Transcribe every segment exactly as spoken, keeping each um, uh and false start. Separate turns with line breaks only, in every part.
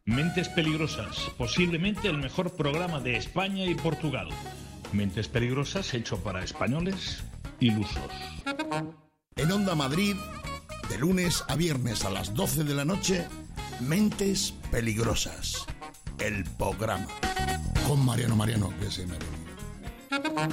Mentes Peligrosas, posiblemente el mejor programa de España y Portugal. Mentes Peligrosas hecho para españoles ilusos.
En Onda Madrid, de lunes a viernes a las doce de la noche, Mentes Peligrosas, el programa. Con Mariano Mariano, que se me ha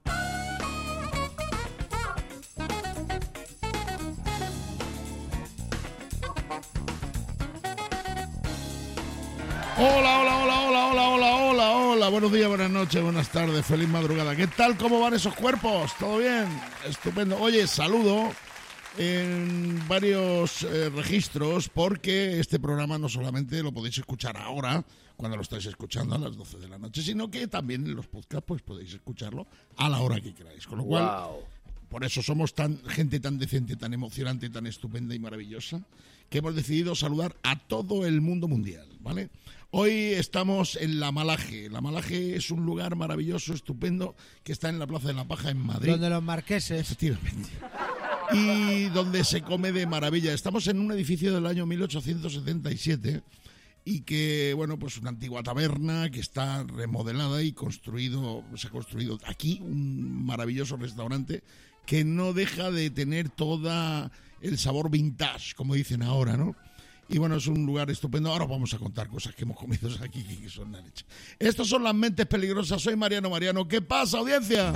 Hola, hola, hola, hola, hola, hola, hola, hola. Buenos días, buenas noches, buenas tardes, feliz madrugada. ¿Qué tal? ¿Cómo van esos cuerpos? ¿Todo bien? Estupendo. Oye, saludo en varios eh, registros, porque este programa no solamente lo podéis escuchar ahora, cuando lo estáis escuchando a las doce de la noche, sino que también en los podcasts pues podéis escucharlo a la hora que queráis. Con lo cual, wow. Por eso somos tan gente tan decente, tan emocionante, tan estupenda y maravillosa, que hemos decidido saludar a todo el mundo mundial, ¿vale? Hoy estamos en La Malaje. La Malaje es un lugar maravilloso, estupendo, que está en la Plaza de la Paja en Madrid.
Donde los marqueses.
Efectivamente. Y donde se come de maravilla. Estamos en un edificio del año mil ochocientos setenta y siete y que, bueno, pues una antigua taberna que está remodelada y construido, se ha construido aquí un maravilloso restaurante que no deja de tener todo el sabor vintage, como dicen ahora, ¿no? Y bueno, es un lugar estupendo. Ahora vamos a contar cosas que hemos comido aquí que son la leche. Estas son las Mentes Peligrosas. Soy Mariano Mariano. ¿Qué pasa, audiencia?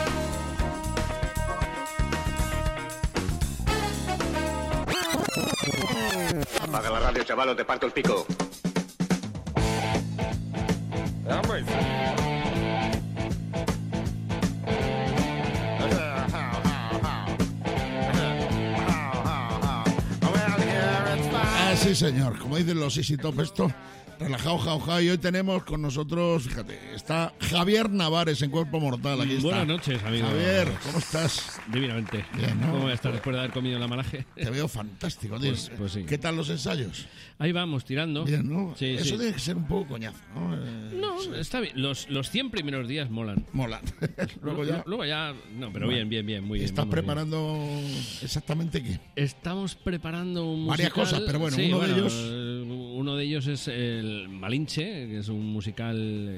Apaga la radio, chaval, o te parto el pico.
Ah, sí, señor. Como dicen los Easy Top, esto, relajado, jauja. Y hoy tenemos con nosotros, fíjate, está Javier Navares en Cuerpo Mortal. Aquí está.
Buenas noches, amigos.
Javier, ¿cómo estás?
Divinamente.
Bien, ¿no?
¿Cómo voy a estar después de haber comido en La Malaje?
Te veo fantástico, tío.
Pues, pues sí.
¿Qué tal los ensayos?
Ahí vamos, tirando.
Bien, ¿no?
Sí,
Eso
sí.
tiene que ser un poco coñazo, ¿no? Eh,
No,
sí.
está bien. Los, los cien primeros días molan.
Mola. Luego ya...
Luego ya... No, pero bien, bien, bien, muy bien.
¿Estás
muy
preparando
bien.
exactamente qué?
Estamos preparando un
Varias
musical.
cosas, pero bueno,
sí,
uno
bueno,
de ellos...
Uno de ellos es el Malinche, que es un musical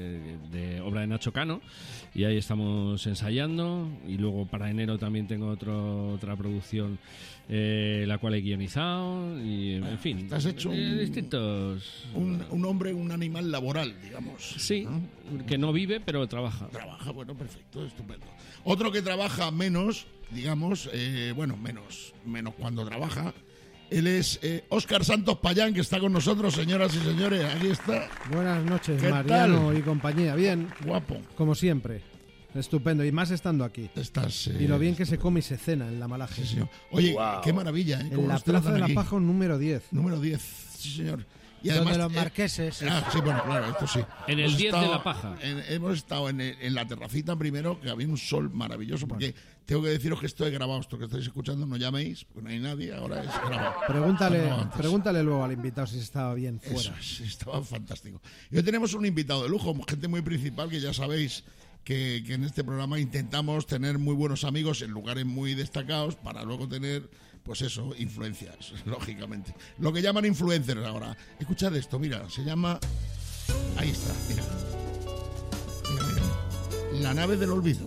de obra de Nacho Cano, y ahí estamos ensayando. Y luego para enero también tengo otro, otra producción, eh, la cual he guionizado. Y en fin,
te has hecho
eh,
un,
distintos...
Un, un hombre, un animal laboral, digamos.
Sí, ¿no? Que no vive, pero trabaja.
Trabaja, bueno, perfecto, estupendo. Otro que trabaja menos, digamos, eh, bueno, menos, menos cuando trabaja. Él es eh, Óscar Santos Payán, que está con nosotros, señoras y señores. Aquí está.
Buenas noches,
¿Qué
Mariano
tal?
y compañía. Bien.
Guapo.
Como siempre. Estupendo. Y más estando aquí.
Estás, eh,
y lo bien que se come y se cena en La Malaje.
Sí, señor. Oye,
Wow.
qué maravilla, ¿eh?
En la Plaza de la Paja número diez.
Número diez, sí, señor. Y
Donde
además,
los marqueses.
Eh, ah, sí, bueno, claro, esto sí.
En el
Hemos
diez de
estado
la Paja.
en- hemos estado en, el- en la terracita primero, que había un sol maravilloso, porque tengo que deciros que esto es grabado, esto que estáis escuchando, no llaméis, porque no hay nadie, ahora es grabado.
Pregúntale,
Está grabado antes.
pregúntale luego al invitado si estaba bien fuera.
Eso es, estaba fantástico. Y hoy tenemos un invitado de lujo, gente muy principal, que ya sabéis que, que en este programa intentamos tener muy buenos amigos en lugares muy destacados para luego tener, pues eso, influencias, lógicamente. Lo que llaman influencers ahora. Escuchad esto, mira, se llama... Ahí está, mira. Mira, mira. La nave del olvido.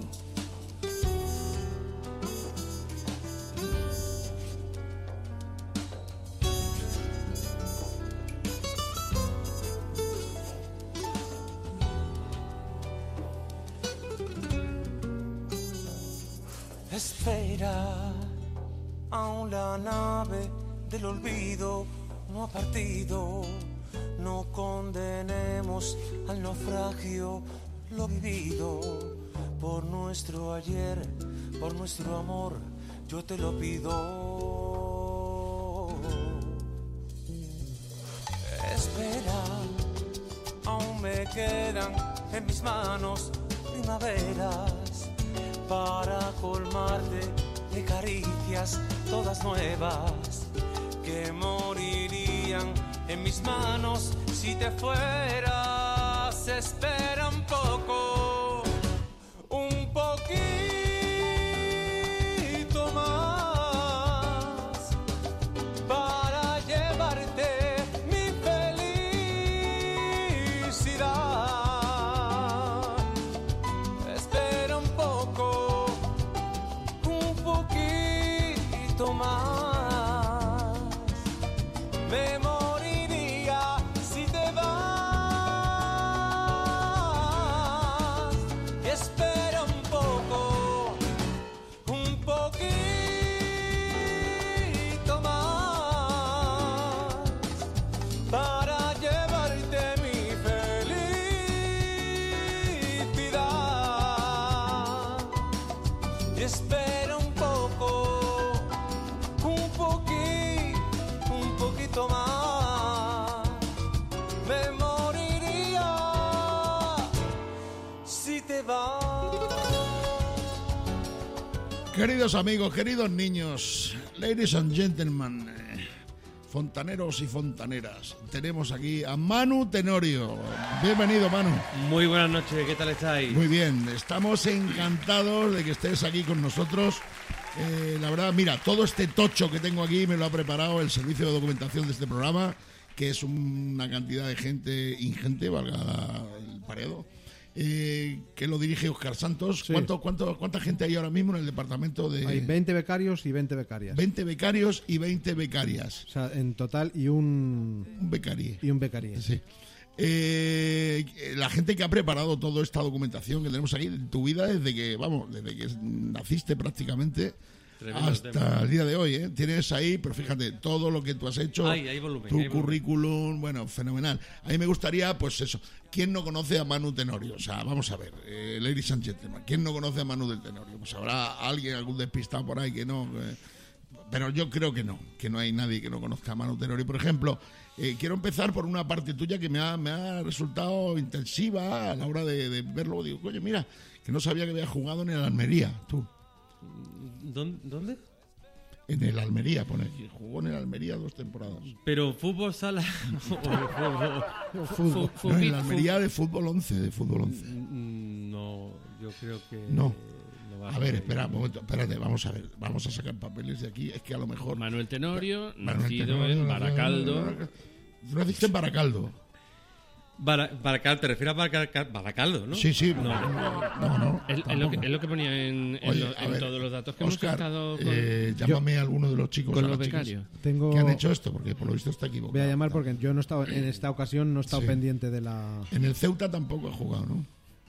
Espera, aún la nave del olvido no ha partido. No condenemos al naufragio lo vivido. Por nuestro ayer, por nuestro amor, yo te lo pido. Espera, aún me quedan en mis manos primaveras para colmarte de caricias todas nuevas que morirían en mis manos si te fueras. Espera un poco, un poquito más para llevarte mi felicidad.
Queridos amigos, queridos niños, ladies and gentlemen, eh, fontaneros y fontaneras, tenemos aquí a Manu Tenorio. Bienvenido, Manu.
Muy buenas noches, ¿qué tal estáis?
Muy bien, estamos encantados de que estés aquí con nosotros. Eh, la verdad, mira, todo este tocho que tengo aquí me lo ha preparado el servicio de documentación de este programa, que es una cantidad de gente ingente, valga el paredo. Eh, que lo dirige Óscar Santos.
Sí.
¿Cuánto, cuánto, ¿Cuánta gente hay ahora mismo en el departamento de...?
Hay veinte becarios y veinte becarias.
veinte becarios y veinte becarias.
O sea, en total y un...
Un becarie.
Y un becarie.
Sí. Eh, la gente que ha preparado toda esta documentación que tenemos aquí, tu vida desde que, vamos, desde que naciste prácticamente...
Tremendo
hasta
tema.
el día de hoy, ¿eh? Tienes ahí, pero fíjate, todo lo que tú has hecho,
Ay, hay volumen,
tu
hay volumen.
currículum, bueno, fenomenal. A mí me gustaría, pues eso, ¿quién no conoce a Manu Tenorio? O sea, vamos a ver, eh, ladies and gentlemen, ¿quién no conoce a Manu del Tenorio? Pues habrá alguien, algún despistado por ahí que no... Eh, pero yo creo que no, que no hay nadie que no conozca a Manu Tenorio. Por ejemplo, eh, quiero empezar por una parte tuya que me ha, me ha resultado intensiva a la hora de, de verlo. Digo, oye, mira, que no sabía que había jugado en el Almería, tú.
¿Dónde? ¿Dónde?
En el Almería, pone aquí. Jugó en el Almería dos temporadas.
¿Pero fútbol sala o fútbol?
Fútbol.
No, en el Almería de fútbol once, de fútbol once.
Mm, No, yo creo que...
No.
no va
A ver,
ser.
espera un momento, espérate, vamos a ver. Vamos a sacar papeles de aquí. Es que a lo mejor...
Manuel Tenorio,
Manuel
nacido
Tenorio,
en Baracaldo.
Tú naciste en Baracaldo.
Bara- Baracal, te refieres a Baracal- Baracaldo, ¿no?
Sí, sí.
No.
No, no.
Es, es lo que, es lo que ponía en, en
Oye,
lo-
a
en
ver,
todos los datos que
Óscar,
hemos estado con,
eh, llámame a alguno de los chicos
con
a
los
las chicas
becarios.
Tengo...
que han hecho esto, porque por lo visto está equivocado.
Voy a llamar porque yo no he estado, en esta ocasión no he estado
Sí.
pendiente de la...
En el Ceuta tampoco ha jugado, ¿no?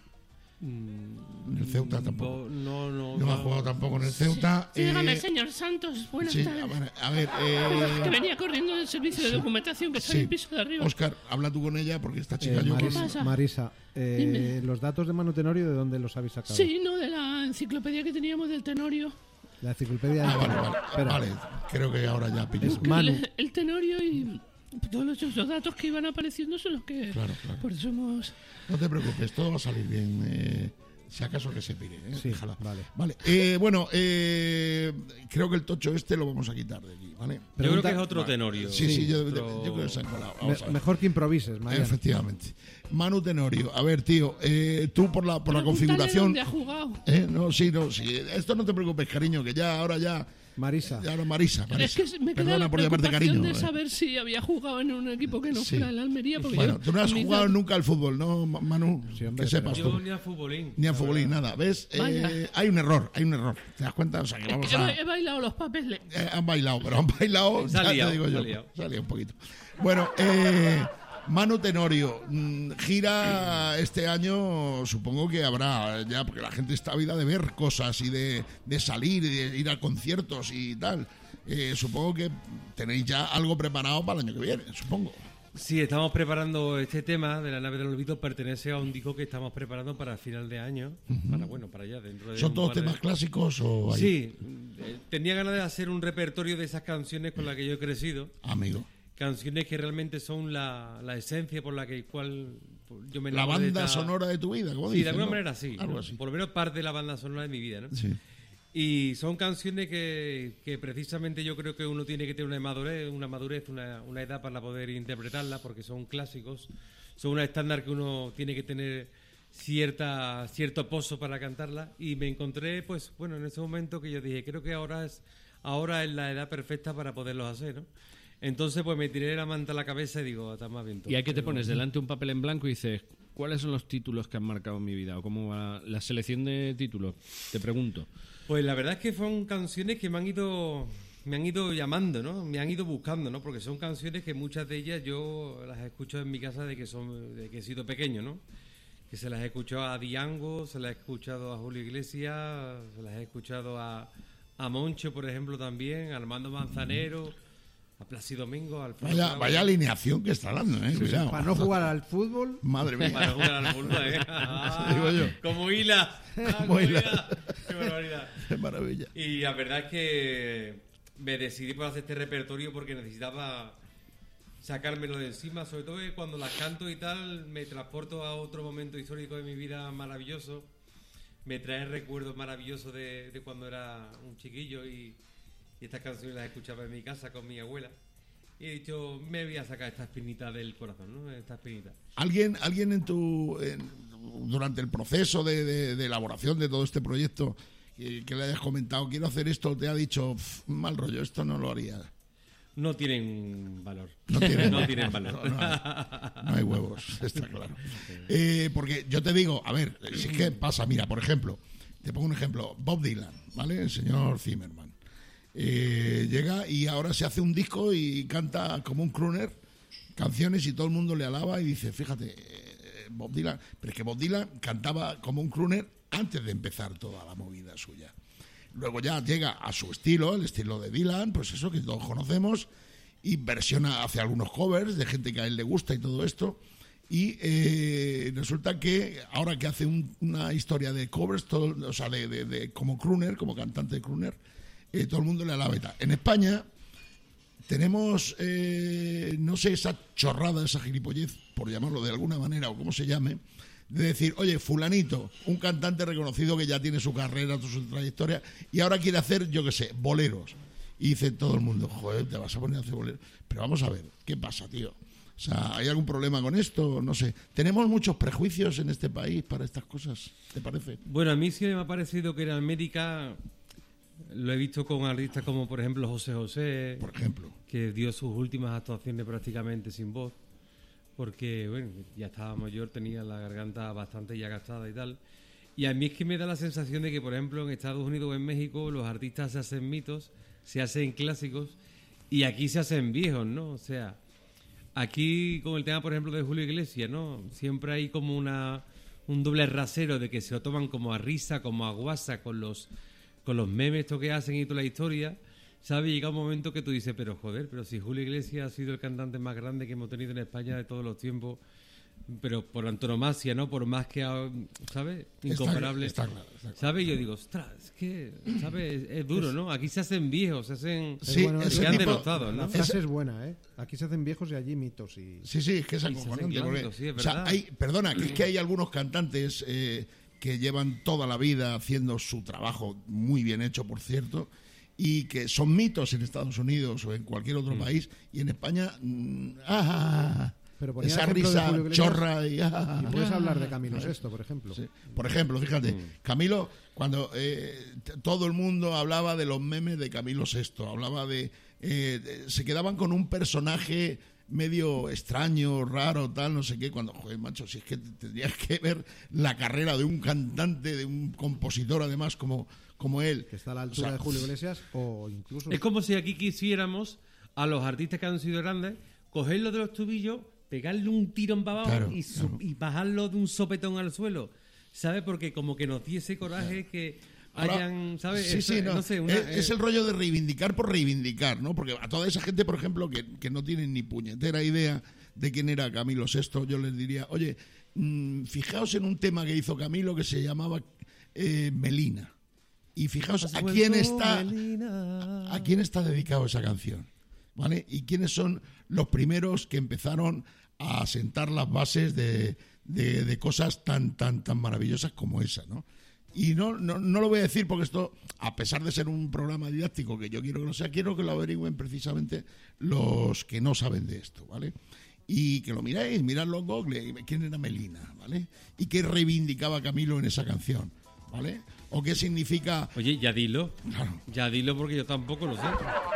En el Ceuta tampoco.
No, no,
No ha jugado tampoco en el Ceuta.
Sí, dígame,
eh,
señor Santos, buenas
sí,
tardes.
a ver, a ver,
Que
eh,
venía corriendo del servicio de documentación que está
sí.
en el piso de arriba.
Óscar, habla tú con ella porque esta chica
Eh,
yo...
Marisa,
pasa?
Marisa, eh,
Dime.
los datos de Manu Tenorio, ¿de dónde los habéis sacado?
Sí, no, de la enciclopedia que teníamos del Tenorio.
La enciclopedia...
Ah, vale, vale,
Espera.
vale, creo que ahora ya pillo.
Es Manu.
El, el Tenorio y todos los, los datos que iban apareciendo son los que...
Claro, claro.
Por eso hemos...
No te preocupes, todo va a salir bien. Eh, si acaso que se pire, ¿eh?
Sí,
Déjala.
vale.
Vale, eh, bueno, eh, creo que el tocho este lo vamos a quitar de aquí, ¿vale?
Yo creo
Pregunta-
que es otro Tenorio.
Sí, sí, yo,
Otro-
yo creo que se han colado.
Me-
Vamos a ver.
mejor que improvises, Mariano.
Efectivamente. Manu Tenorio, a ver, tío, eh, tú por la, por la
Pregúntale
configuración...
dónde ha jugado.
¿Eh? No, sí, no, sí. Esto no te preocupes, cariño, que ya, ahora ya...
Marisa,
Ya ahora Marisa, Marisa.
Es que me queda
Perdona
la
por llamarte
preocupación
cariño.
de
eh.
saber si había jugado en un equipo que no
Sí.
fuera el Almería. Porque
Bueno,
yo,
tú no has
mis
jugado
datos-
nunca al fútbol, ¿no, Manu?
Sí, hombre,
que sepas
Yo
tú.
ni a futbolín.
Ni a
la
futbolín,
verdad.
nada. ¿Ves?
Vaya.
Eh, hay un error, hay un error. ¿Te das cuenta? O sea, que vamos
He,
a...
he bailado los papeles.
Eh, han bailado, pero han bailado,
Se ha
ya
liado,
te digo
se
yo.
ha liado.
Se ha liado un poquito. Bueno, eh, Manu Tenorio, mm, gira este año, supongo que habrá ya, porque la gente está vida de ver cosas y de, de salir y de ir a conciertos y tal. Eh, supongo que tenéis ya algo preparado para el año que viene, supongo.
Sí, estamos preparando este tema de la nave del olvido, pertenece a un disco que estamos preparando para final de año, para bueno, para allá dentro de
¿Son
un
todos
par de-
temas clásicos o hay-
Sí, eh, tenía ganas de hacer un repertorio de esas canciones con las que yo he crecido,
Amigo.
canciones que realmente son la, la esencia por la que cual yo me
La
enamoré de
banda
esta-
sonora de tu vida, como
Sí,
dicen,
de alguna
¿no?
manera sí,
Algo
¿no?
así.
Por lo menos parte de la banda sonora de mi vida, ¿no?
Sí.
Y son canciones que, que precisamente yo creo que uno tiene que tener una madurez, una madurez, una, una edad para poder interpretarlas, porque son clásicos, son una estándar que uno tiene que tener cierta cierto pozo para cantarla. Y me encontré, pues, bueno, en ese momento que yo dije, creo que ahora es ahora es la edad perfecta para poderlos hacer, ¿no? Entonces, pues me tiré la manta a la cabeza y digo, está más bien todo.
Y hay que te pones delante un papel en blanco y dices, ¿cuáles son los títulos que han marcado mi vida? ¿O cómo va la selección de títulos? Te pregunto.
Pues la verdad es que fueron canciones que me han ido me han ido llamando, ¿no? Me han ido buscando, ¿no? Porque son canciones que muchas de ellas yo las he escuchado en mi casa de que son de que he sido pequeño, ¿no? Que se las he escuchado a Diango, se las he escuchado a Julio Iglesias, se las he escuchado a, a Moncho, por ejemplo, también, a Armando Manzanero, a Plácido Domingo, al
Vaya, vaya alineación que está dando, ¿eh? Cuidado.
para no jugar al fútbol,
Madre mía.
Para jugar al fútbol, ¿eh? Ah,
Digo yo.
Como hila. Ah,
Como
como
hila.
hila. Qué barbaridad.
Qué maravilla.
Y la verdad es que me decidí por hacer este repertorio porque necesitaba sacármelo de encima, sobre todo que cuando las canto y tal me transporto a otro momento histórico de mi vida maravilloso, me trae recuerdos maravillosos de, de cuando era un chiquillo y, y estas canciones las escuchaba en mi casa con mi abuela. Y he dicho, me voy a sacar esta espinita del corazón, ¿no? Esta espinita.
¿Alguien, alguien en tu en, durante el proceso de, de, de elaboración de todo este proyecto que, que le hayas comentado, quiero hacer esto, te ha dicho, mal rollo, esto no lo haría?
No tienen valor.
No tienen,
no tienen valor.
No, no, hay, no hay huevos, está claro. Eh, porque yo te digo, a ver, si es que pasa, mira, por ejemplo, te pongo un ejemplo, Bob Dylan, ¿vale? El señor Zimmerman. Eh, llega y ahora se hace un disco y canta como un crooner canciones y todo el mundo le alaba y dice, fíjate, eh, Bob Dylan, pero es que Bob Dylan cantaba como un crooner antes de empezar toda la movida suya. Luego ya llega a su estilo, el estilo de Dylan, pues eso que todos conocemos, y versiona, hace algunos covers de gente que a él le gusta y todo esto, y eh, resulta que ahora que hace un, una historia de covers, todo, o sea, de, de, de, como crooner, como cantante de crooner, eh, todo el mundo le alaba y tal. En España tenemos, eh, no sé, esa chorrada, esa gilipollez, por llamarlo de alguna manera, o como se llame, de decir, oye, fulanito, un cantante reconocido que ya tiene su carrera, su trayectoria, y ahora quiere hacer, yo qué sé, boleros. Y dice todo el mundo, joder, te vas a poner a hacer boleros. Pero vamos a ver, ¿qué pasa, tío? O sea, ¿hay algún problema con esto? No sé. ¿Tenemos muchos prejuicios en este país para estas cosas? ¿Te parece?
Bueno, a mí sí me ha parecido que en América lo he visto con artistas como, por ejemplo, José José.
Por ejemplo.
Que dio sus últimas actuaciones prácticamente sin voz. Porque, bueno, ya estaba mayor, tenía la garganta bastante ya gastada y tal. Y a mí es que me da la sensación de que, por ejemplo, en Estados Unidos o en México los artistas se hacen mitos, se hacen clásicos y aquí se hacen viejos, ¿no? O sea, aquí con el tema, por ejemplo, de Julio Iglesias, ¿no? Siempre hay como una un doble rasero de que se lo toman como a risa, como a guasa con los, con los memes estos que hacen y toda la historia. ¿Sabes? Llega un momento que tú dices, pero joder, pero si Julio Iglesias ha sido el cantante más grande que hemos tenido en España de todos los tiempos, pero por antonomasia, ¿no? Por más que, ¿sabes? Incomparable.
Está, está claro, está claro.
¿Sabes? Yo digo, ostras, es que, ¿sabes? Es, es duro, ¿no? Aquí se hacen viejos, se hacen...
Sí,
bueno,
ese
se han
tipo,
denostado, ¿no?
La frase es buena, ¿eh? Aquí se hacen viejos y allí mitos. Y...
Sí, sí, es que es
Y se hacen
acojonante. Porque,
clásicos, sí, es
o sea,
verdad.
hay, perdona, que es que hay algunos cantantes eh, que llevan toda la vida haciendo su trabajo muy bien hecho, por cierto, y que son mitos en Estados Unidos o en cualquier otro
Mm.
país, y en España, mm, ah,
Pero ponía
esa
el ejemplo de
risa
Julio Iglesias,
chorra y ah,
Y puedes hablar de Camilo Sesto, por ejemplo.
Sí. Por ejemplo, fíjate,
Mm.
Camilo, cuando eh, t- todo el mundo hablaba de los memes de Camilo Sesto, hablaba de, eh, de- se quedaban con un personaje medio extraño, raro, tal, no sé qué, cuando, joder, macho, si es que tendrías que ver la carrera de un cantante, de un compositor, además, como, como él.
Que está a la altura
O sea,
de Julio Iglesias o incluso...
Es como si aquí quisiéramos a los artistas que han sido grandes, cogerlo de los tubillos, pegarle un tirón para abajo
Claro,
y, su-
claro.
y bajarlo de un sopetón al suelo. ¿Sabes? Porque como que nos diese coraje que
Ahora,
hayan, ¿sabes?
Sí,
Eso,
sí, no.
sé, una-
es, es
eh,
el rollo de reivindicar por reivindicar, ¿no? Porque a toda esa gente, por ejemplo, que, que no tienen ni puñetera idea de quién era Camilo Sesto, yo les diría, oye, mmm, fijaos en un tema que hizo Camilo que se llamaba eh, Melina. Y fijaos
Has
a
vuelto,
quién está
Melina.
a quién está dedicado esa canción, ¿vale? Y quiénes son los primeros que empezaron a sentar las bases de, de, de cosas tan tan tan maravillosas como esa, ¿no? Y no, no, no lo voy a decir porque esto, a pesar de ser un programa didáctico que yo quiero que lo sea, quiero que lo averigüen precisamente los que no saben de esto, ¿vale? Y que lo miráis, miradlo en Google, quién era Melina, ¿vale? Y qué reivindicaba Camilo en esa canción, ¿vale? O qué significa...
Oye, ya dilo.
Claro.
Ya dilo porque yo tampoco lo sé.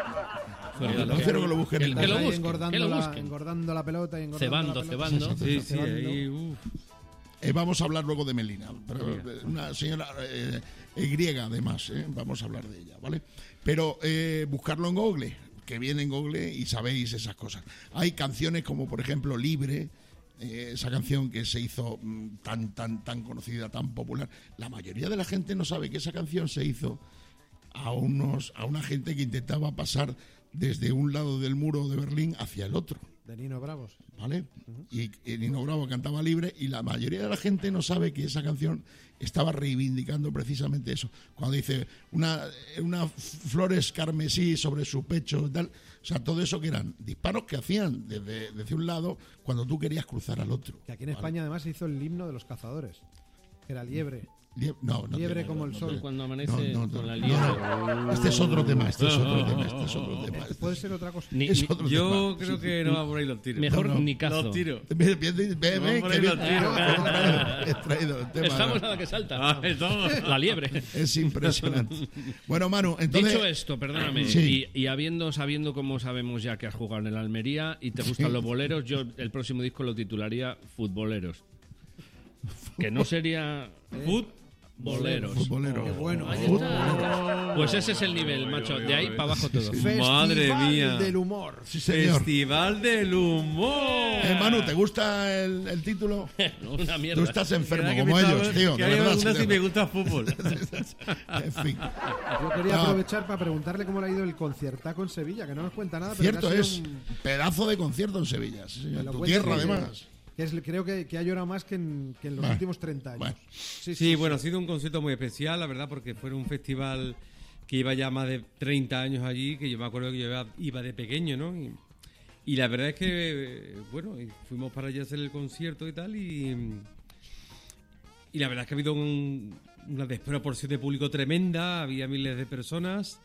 Yo
Suéltalo.
prefiero que lo busquen en
Que lo
Ahí
Google.
busquen,
engordando,
que lo
la,
busquen.
engordando la pelota y engordando
Cebando,
la pelota.
cebando.
Sí, sí,
Cebando.
ahí, uf.
Eh, vamos a hablar luego de Melina, pero eh, una señora eh, eh, griega además, eh, vamos a hablar de ella, ¿vale? Pero eh, buscarlo en Google, que viene en Google y sabéis esas cosas. Hay canciones como, por ejemplo, Libre, eh, esa canción que se hizo mm, tan, tan, tan conocida, tan popular. La mayoría de la gente no sabe que esa canción se hizo a, unos, a una gente que intentaba pasar desde un lado del muro de Berlín hacia el otro.
De Nino Bravos.
¿Vale? Y, y Nino Bravo cantaba Libre y la mayoría de la gente no sabe que esa canción estaba reivindicando precisamente eso. Cuando dice una, una flores carmesí sobre su pecho y tal, o sea, todo eso que eran disparos que hacían desde, desde un lado cuando tú querías cruzar al otro.
Que aquí en
¿vale?
España además se hizo el himno de los cazadores, que era Liebre.
Lie- No, no
Liebre
tiene-
como el
no
sol.
tiene-
Cuando amanece
No, no,
con la
no,
liebre.
no, no. Este es otro tema, este es otro tema, este es otro tema.
Eh, Puede ser otra cosa.
Ni-
Es
ni-
otro
Yo
tema.
creo que no va por ahí los tiros.
mejor
No, no.
ni cazo.
Los tiros.
Ve, ve, ve, ve,
Vamos por
que
ahí
bien-
los tiros.
he traído, he traído el tema.
Estamos a la que salta.
Ah, estamos.
La liebre.
Es impresionante. Bueno, Manu, entonces...
Dicho esto, perdóname,
Sí.
y, y habiendo, sabiendo cómo sabemos ya que has jugado en el Almería y te gustan los boleros, yo el próximo disco lo titularía Futboleros. Que no sería Futboleros.
Futbolero.
Qué bueno.
Ahí está. Pues ese es el nivel, macho. De ahí para abajo todo.
Madre
Festival
mía.
del humor.
Sí, señor.
Festival del humor.
Eh, Manu, ¿te gusta el, el título?
Una mierda.
Tú estás enfermo
Mira que
como
me
ellos,
estaba-
tío.
que
De
hay
verdad.
algunas
sí,
si
de
me gusta el fútbol.
En fin.
Yo quería
No.
aprovechar para preguntarle cómo le ha ido el conciertaco en Sevilla, que no nos cuenta nada. pero
Cierto
que ha
es.
sido un-
Pedazo de concierto en Sevilla. Sí, señor.
me lo
Tu
cuenta
tierra,
que-
además.
Que es, creo que, que ha llorado más que en, que en los
Bueno,
últimos treinta años.
bueno.
Sí,
Sí, bueno, ha sido un concierto muy especial, la verdad, porque fue un festival que iba ya más de treinta años allí, que yo me acuerdo que yo iba, iba de pequeño, ¿no? Y, y la verdad es que, eh, bueno, y fuimos para allá a hacer el concierto y tal, y, y la verdad es que ha habido un- una desproporción de público tremenda, había miles de personas.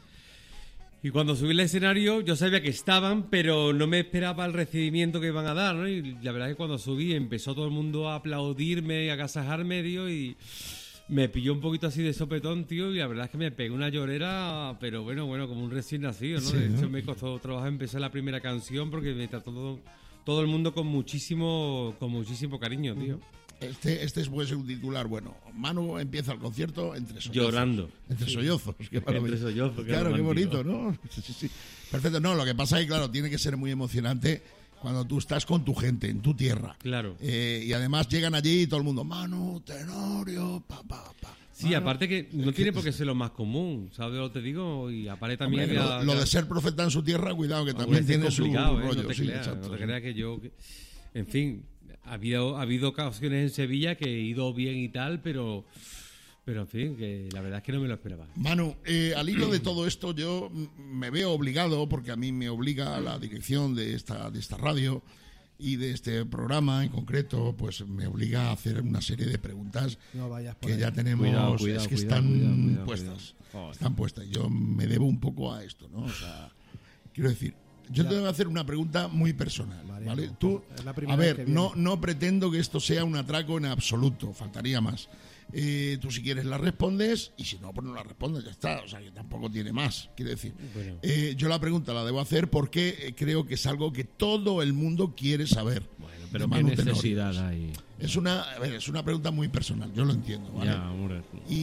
Y cuando subí al escenario, yo sabía que estaban, pero no me esperaba el recibimiento que iban a dar, ¿no? Y la verdad es que cuando subí empezó todo el mundo a aplaudirme y a agasajarme, tío, y me pilló un poquito así de sopetón, tío, y la verdad es que me pegué una llorera, pero bueno, bueno, como un recién nacido, ¿no?
Sí,
De hecho,
¿no?
me costó trabajo empezar la primera canción porque me trató todo, todo el mundo con muchísimo, con muchísimo cariño, tío.
Este, este puede ser un titular bueno. Manu empieza el concierto entre sollozos.
Llorando.
Entre sollozos. Qué maravilla.
Entre sollozos, qué
Claro, qué
romántico.
bonito, ¿no? Sí, sí, sí. Perfecto. No, lo que pasa es que, claro, tiene que ser muy emocionante cuando tú estás con tu gente, en tu tierra.
Claro.
Eh, y además llegan allí y todo el mundo, Manu, Tenorio, pa, pa, pa.
Sí,
Manu.
aparte que no tiene por qué ser lo más común, ¿sabes lo que te digo? Y aparte también...
Hombre,
que
lo,
a-
lo
que a-
de ser profeta en su tierra, cuidado, que
a
también
veces
tiene
es
su
complicado, ¿eh?
rollo.
No te
sí,
creas,
exacto,
no te
sí.
creas que yo... que- En fin, ha habido, ha habido ocasiones en Sevilla que he ido bien y tal, pero... Pero en fin, que la verdad es que no me lo esperaba.
Manu, eh, al hilo de todo esto, yo mm, me veo obligado, porque a mí me obliga la dirección de esta, de esta radio y de este programa en concreto, pues me obliga a hacer una serie de preguntas
No vayas por
que
ahí.
ya tenemos,
Cuidado, cuidado,
es que
cuidado,
están
cuidado, cuidado,
puestas.
cuidado. Joder.
Están puestas. Yo me debo un poco a esto, ¿no? O sea, quiero decir, yo te voy a hacer una pregunta muy personal,
Vale,
¿vale?
no,
Tú,
es la primera
a
vez
ver,
que viene.
no, no pretendo que esto sea un atraco en absoluto, faltaría más. Eh, tú si quieres la respondes y si no, pues no la respondes, ya está. O sea, que tampoco tiene más, quiero decir.
Bueno.
Eh, yo la pregunta la debo hacer porque eh, creo que es algo que todo el mundo quiere saber.
Bueno, pero
de
qué
Manu Tenorio.
necesidad hay.
Es una, a ver, es una pregunta muy personal, yo lo entiendo, ¿vale?
Ya, hombre.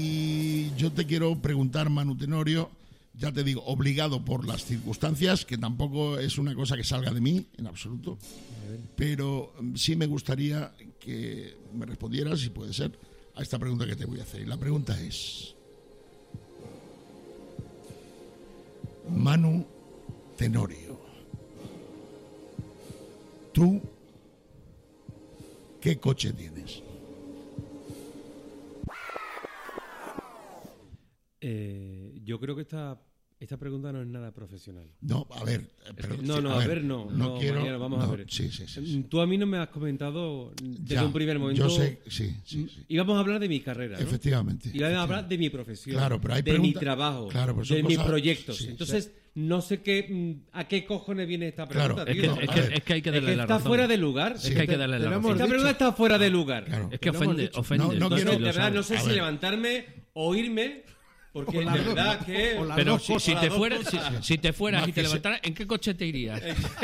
Y yo te quiero preguntar, Manu Tenorio, ya te digo, obligado por las circunstancias, que tampoco es una cosa que salga de mí, en absoluto, pero mm, sí me gustaría que me respondieras, si puede ser, a esta pregunta que te voy a hacer. Y la pregunta es, Manu Tenorio, ¿tú qué coche tienes?
Eh, yo creo que esta, esta pregunta no es nada profesional.
No, a ver, eh, pero,
No,
sí,
no, a ver, no. No,
quiero,
Mariano, vamos a
no,
ver.
Sí, sí, sí. sí.
Tú a mí no me has comentado desde
Ya,
un primer momento...
Yo sé, sí, sí, sí.
Íbamos a hablar de mi carrera, ¿no?
Efectivamente.
Y vamos a hablar de mi profesión,
Claro, pero hay
de mi
pregunta-
trabajo,
Claro, pero son
de mis
cosas-
proyectos.
sí,
Entonces, no sé qué mm, a qué cojones viene esta
Claro,
pregunta,
Es
tío.
que, es,
a
que,
ver.
es que hay que
Es
darle
que
la
está
razón.
fuera de lugar.
Es que hay que darle
Te
la
lo
razón.
hemos
Esta
dicho.
pregunta está fuera de lugar.
Claro.
Es que
Te lo hemos
ofende,
dicho.
ofende.
No, no
entonces
quiero-
lo
de verdad,
sabe.
no sé
A
si
ver.
levantarme o irme, porque
O
de
las dos.
verdad que...
O las
Pero
dos
si,
cosas,
si
las
te
dos
fueras, si,
cosas.
si te fueras
Más
y te
que se-
levantaras, ¿en qué coche te irías?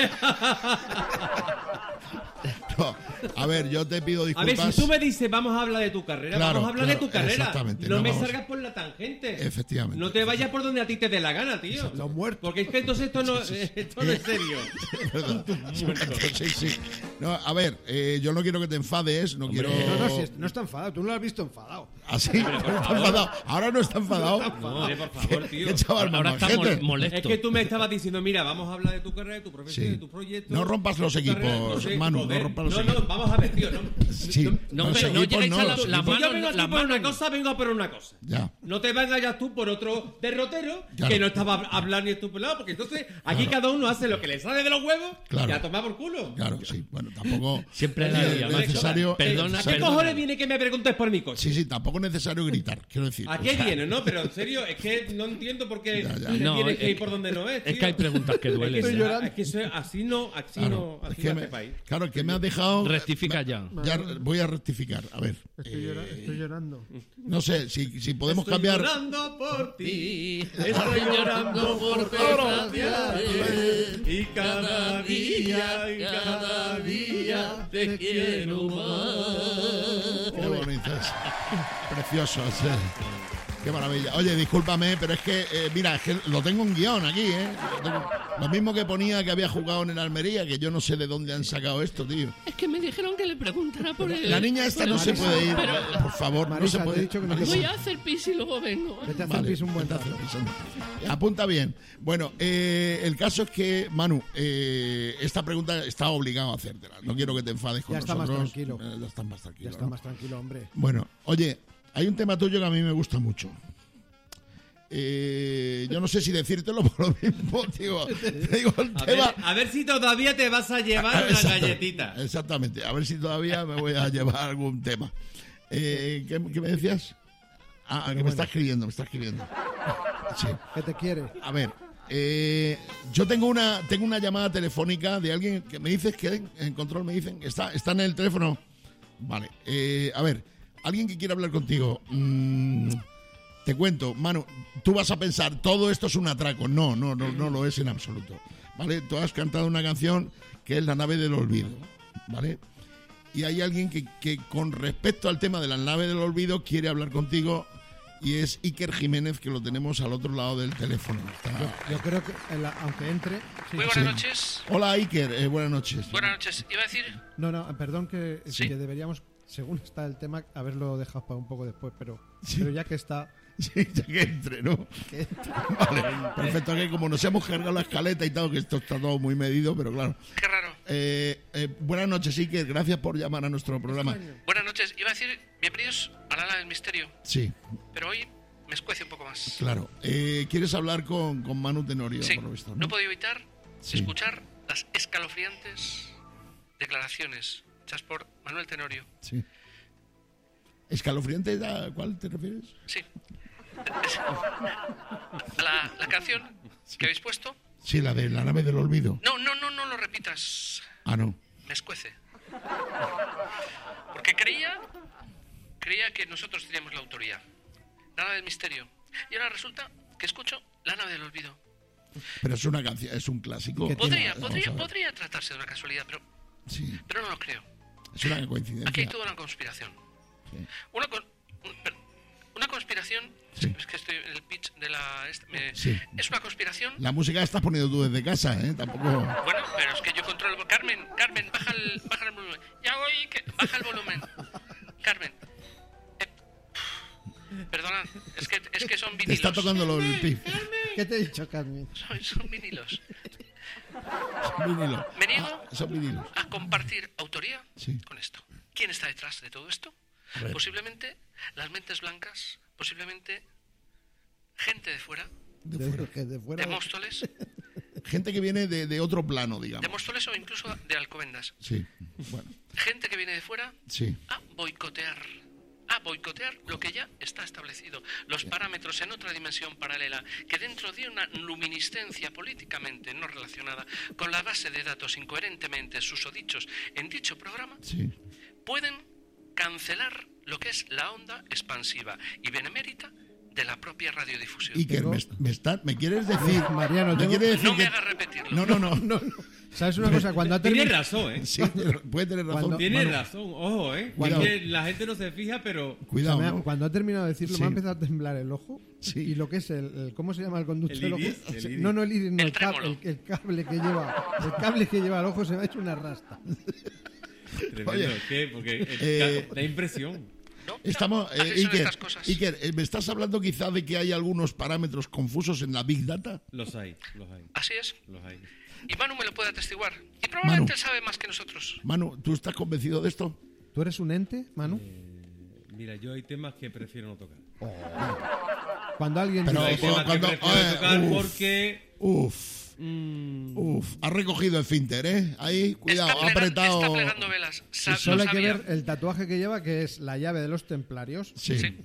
No, a ver, yo te pido
A
disculpas.
ver, si tú me dices, vamos a hablar de tu carrera,
Claro,
vamos a hablar
claro,
de tu carrera.
exactamente,
No,
no
me
vamos.
salgas por la tangente.
Efectivamente.
No te vayas por donde a ti te dé la gana, tío.
Los muertos.
Porque es que entonces esto no, esto no es serio.
¿Verdad? Sí, sí. No, a ver, eh, yo no quiero que te enfades, no quiero.
No, no, si es- no está enfadado. Tú no lo has visto enfadado.
Así, no está enfadado. Ahora no está enfadado.
Hombre, por favor, tío.
Qué chaval
Ahora
más
está
majete.
mol- molesto.
Es que tú me estabas diciendo, mira, vamos a hablar de tu carrera, de tu profesión,
Sí.
de tu proyecto.
No rompas los
de tu carrera,
equipos,
sé,
Manu, no
joder.
rompas los
no,
equipos.
No, vamos a ver, tío. No,
Sí,
No,
los
pero no
equipos
llegues a la-
los
la
equipos-
Si yo
mano-
vengo aquí
la
por una
mano-
cosa, vengo a por una cosa.
Ya.
No te vayas tú por otro derrotero
Claro.
que no estaba hablando ni estupelado, porque entonces aquí cada uno hace lo que le sale de los huevos
Claro.
y a tomar por culo.
Claro, sí. Bueno, tampoco.
Siempre
es
la lía, macho.
necesario.
Perdona,
¿A
necesario-
qué cojones viene que me preguntes por mi coche?
Sí, sí, tampoco es necesario gritar, quiero decir.
¿A qué viene? No, pero en serio, es que no entiendo por qué
Ya, ya.
te
No,
tienes que
es-
ir por donde no es,
es
tío.
que hay preguntas que duelen.
Es que,
Estoy
eso-
llorando.
es que eso es- así no, así
Claro,
no,
es
así
que
no
me,
hace país.
claro, que me has dejado...
Rectifica ya.
Ya voy a rectificar. A ver.
Estoy,
eh,
llora- estoy llorando.
no sé, si, si podemos
Estoy
cambiar...
llorando por ti,
Estoy
estoy llorando por
desgraciarte.
y cada día, y cada día
te quiero más.
Qué bonito es. Precioso. es, eh. Qué maravilla. Oye, discúlpame, pero es que, eh, mira, es que lo tengo en guión aquí, ¿eh? Lo, tengo- lo mismo que ponía que había jugado en el Almería, que yo no sé de dónde han sacado esto, tío.
Es que me dijeron que le preguntara por el...
La niña esta
por
no
el-
se puede ir,
Pero
por favor, no
Marisa,
se puede
te he dicho que no te
Marisa.
voy a hacer pis y luego vengo.
Vete a hacer
Vale,
pis un buen
vete a hacer
rato.
pis, anda. Apunta bien. Bueno, eh, el caso es que, Manu, eh, esta pregunta está obligado a hacértela. No quiero que te enfades con
Ya está más
nosotros.
tranquilo.
Eh, ya estás más tranquilo.
Ya está
¿no?
más tranquilo, hombre.
Bueno, oye, hay un tema tuyo que a mí me gusta mucho. Eh, yo no sé si decírtelo por lo mismo, digo, te digo el
A
tema.
ver, a ver si todavía te vas a llevar una
Exacto,
galletita.
Exactamente, a ver si todavía me voy a llevar algún tema. Eh, ¿qué, qué me decías? Ah, que me
bueno.
está escribiendo, me está escribiendo. Sí.
¿Qué te quiere?
A ver, eh, yo tengo una tengo una llamada telefónica de alguien que me dices que en control me dicen que está, está en el teléfono. Vale, eh, a ver, alguien que quiera hablar contigo. Mm, te cuento, Manu, tú vas a pensar, todo esto es un atraco. No, no, no, no lo es en absoluto. ¿Vale? Tú has cantado una canción que es La nave del olvido. ¿Vale? Y hay alguien que, que con respecto al tema de La nave del olvido quiere hablar contigo y es Iker Jiménez, que lo tenemos al otro lado del teléfono. Está-
Yo creo que, en la- aunque entre... sí.
Muy buenas
Sí.
noches.
Hola Iker, eh, buenas noches.
Buenas noches. Iba a decir...
No, no, perdón que,
Sí.
que deberíamos, según está el tema, haberlo dejado para un poco después, pero,
Sí.
pero ya que está...
Sí, ya que entre, ¿no?
que entre.
Vale, perfecto, que como nos hemos cargado la escaleta y tal, que esto está todo muy medido, pero claro.
Qué raro.
Eh, eh, buenas noches, Iker, gracias por llamar a nuestro programa.
Buenas noches. Iba a decir, bienvenidos a la Ala del Misterio.
Sí,
Pero hoy me escuece un poco más.
claro. Eh, ¿Quieres hablar con, con Manu Tenorio,
Sí,
por lo visto?
no
¿no?
he podido evitar
Sí.
escuchar las escalofriantes declaraciones hechas por Manuel Tenorio.
Sí. ¿Escalofriante? ¿A cuál te refieres?
Sí. Es- a la, la canción que habéis puesto.
Sí, la de La nave del olvido.
No, no, no, no lo repitas.
Ah, no.
Me escuece. Porque creía, creía que nosotros teníamos la autoría. La nave del misterio. Y ahora resulta que escucho La nave del olvido.
Pero es una canción, es un clásico.
¿Qué
Podría,
Vamos a
podría,
ver.
podría tratarse de una casualidad, pero,
Sí,
pero no lo creo.
es una coincidencia.
Aquí hay toda una conspiración.
Sí.
Una, con- un- per- una conspiración.
Sí.
Es que estoy en el pitch de la. este- me-
Sí.
Es una conspiración.
La música la estás poniendo tú desde casa, ¿eh? Tampoco...
Bueno, pero es que yo controlo. Carmen, Carmen, baja el, baja el volumen. Ya voy, que baja el volumen. Carmen. Eh, perdona, es que, es que son
Te
vinilos.
está tocando lo- el pif.
¿Qué te he dicho, Carmen?
Son, son vinilos.
Son vinilos.
Me niego
Ah, son vinilos.
a compartir autoría
Sí.
con esto. ¿Quién está detrás de todo esto?
A ver.
Posiblemente las mentes blancas, posiblemente gente de fuera,
De
De,
fuera.
que de fuera...
de Móstoles,
Gente que viene de, de otro plano,
de
digamos.
Móstoles o incluso de Alcobendas.
Sí, bueno,
Gente que viene de fuera
sí.
a boicotear. A boicotear lo que ya está establecido. Los parámetros en otra dimensión paralela, que dentro de una luminiscencia políticamente no relacionada con la base de datos incoherentemente susodichos en dicho programa,
Sí.
pueden cancelar lo que es la onda expansiva y benemérita de la propia radiodifusión.
Iker,
Tengo-
me, me está, ¿me quieres decir?
Mariano,
¿me
tengo-
quiere decir
No me
que-
hagas repetirlo.
No, no, no.
No, no. ¿Sabes una cosa? Cuando ha
Tiene
terminado...
razón, ¿eh?
Sí, puede tener razón.
Cuando-
Tiene
Manu.
razón, ojo, ¿eh?
Cuidado.
Es que la gente no se fija, pero...
Cuidado.
me ha-
¿no?
Cuando ha terminado de decirlo,
Sí.
me ha empezado a temblar el ojo.
Sí.
Y lo que es el, el- ¿cómo se llama el conducto
El
del ojo?
iris, el
Sí,
iris.
No, no el iris, no,
El
el, cab-
trémolo.
el- el cable que lleva, el cable que lleva al ojo se me ha hecho una rasta.
Tremendo,
Oye,
¿qué? Porque el-
eh,
da impresión.
¿No?
Estamos,
No, así
eh,
son
Iker,
estas cosas.
Iker, eh, ¿me estás hablando quizá de que hay algunos parámetros confusos en la Big Data?
Los hay, los hay,
Así es.
los hay.
Y Manu me lo puede atestiguar. Y probablemente
Manu.
sabe más que nosotros.
Manu, ¿tú estás convencido de esto?
¿Tú eres un ente, Manu?
Mira, yo hay temas que prefiero no tocar.
Cuando alguien
Pero-
dice...
Hay temas
cuando-
que prefiero
eh,
tocar
uf.
porque...
Uf,
mm,
uf, ha recogido el finter, ¿eh? Ahí, cuidado,
está,
ha
plega-
apretado.
está plegando velas. Sa-
Solo
lo
hay que
sabía.
ver el tatuaje que lleva, que es la llave de los templarios.
Sí.
Sí.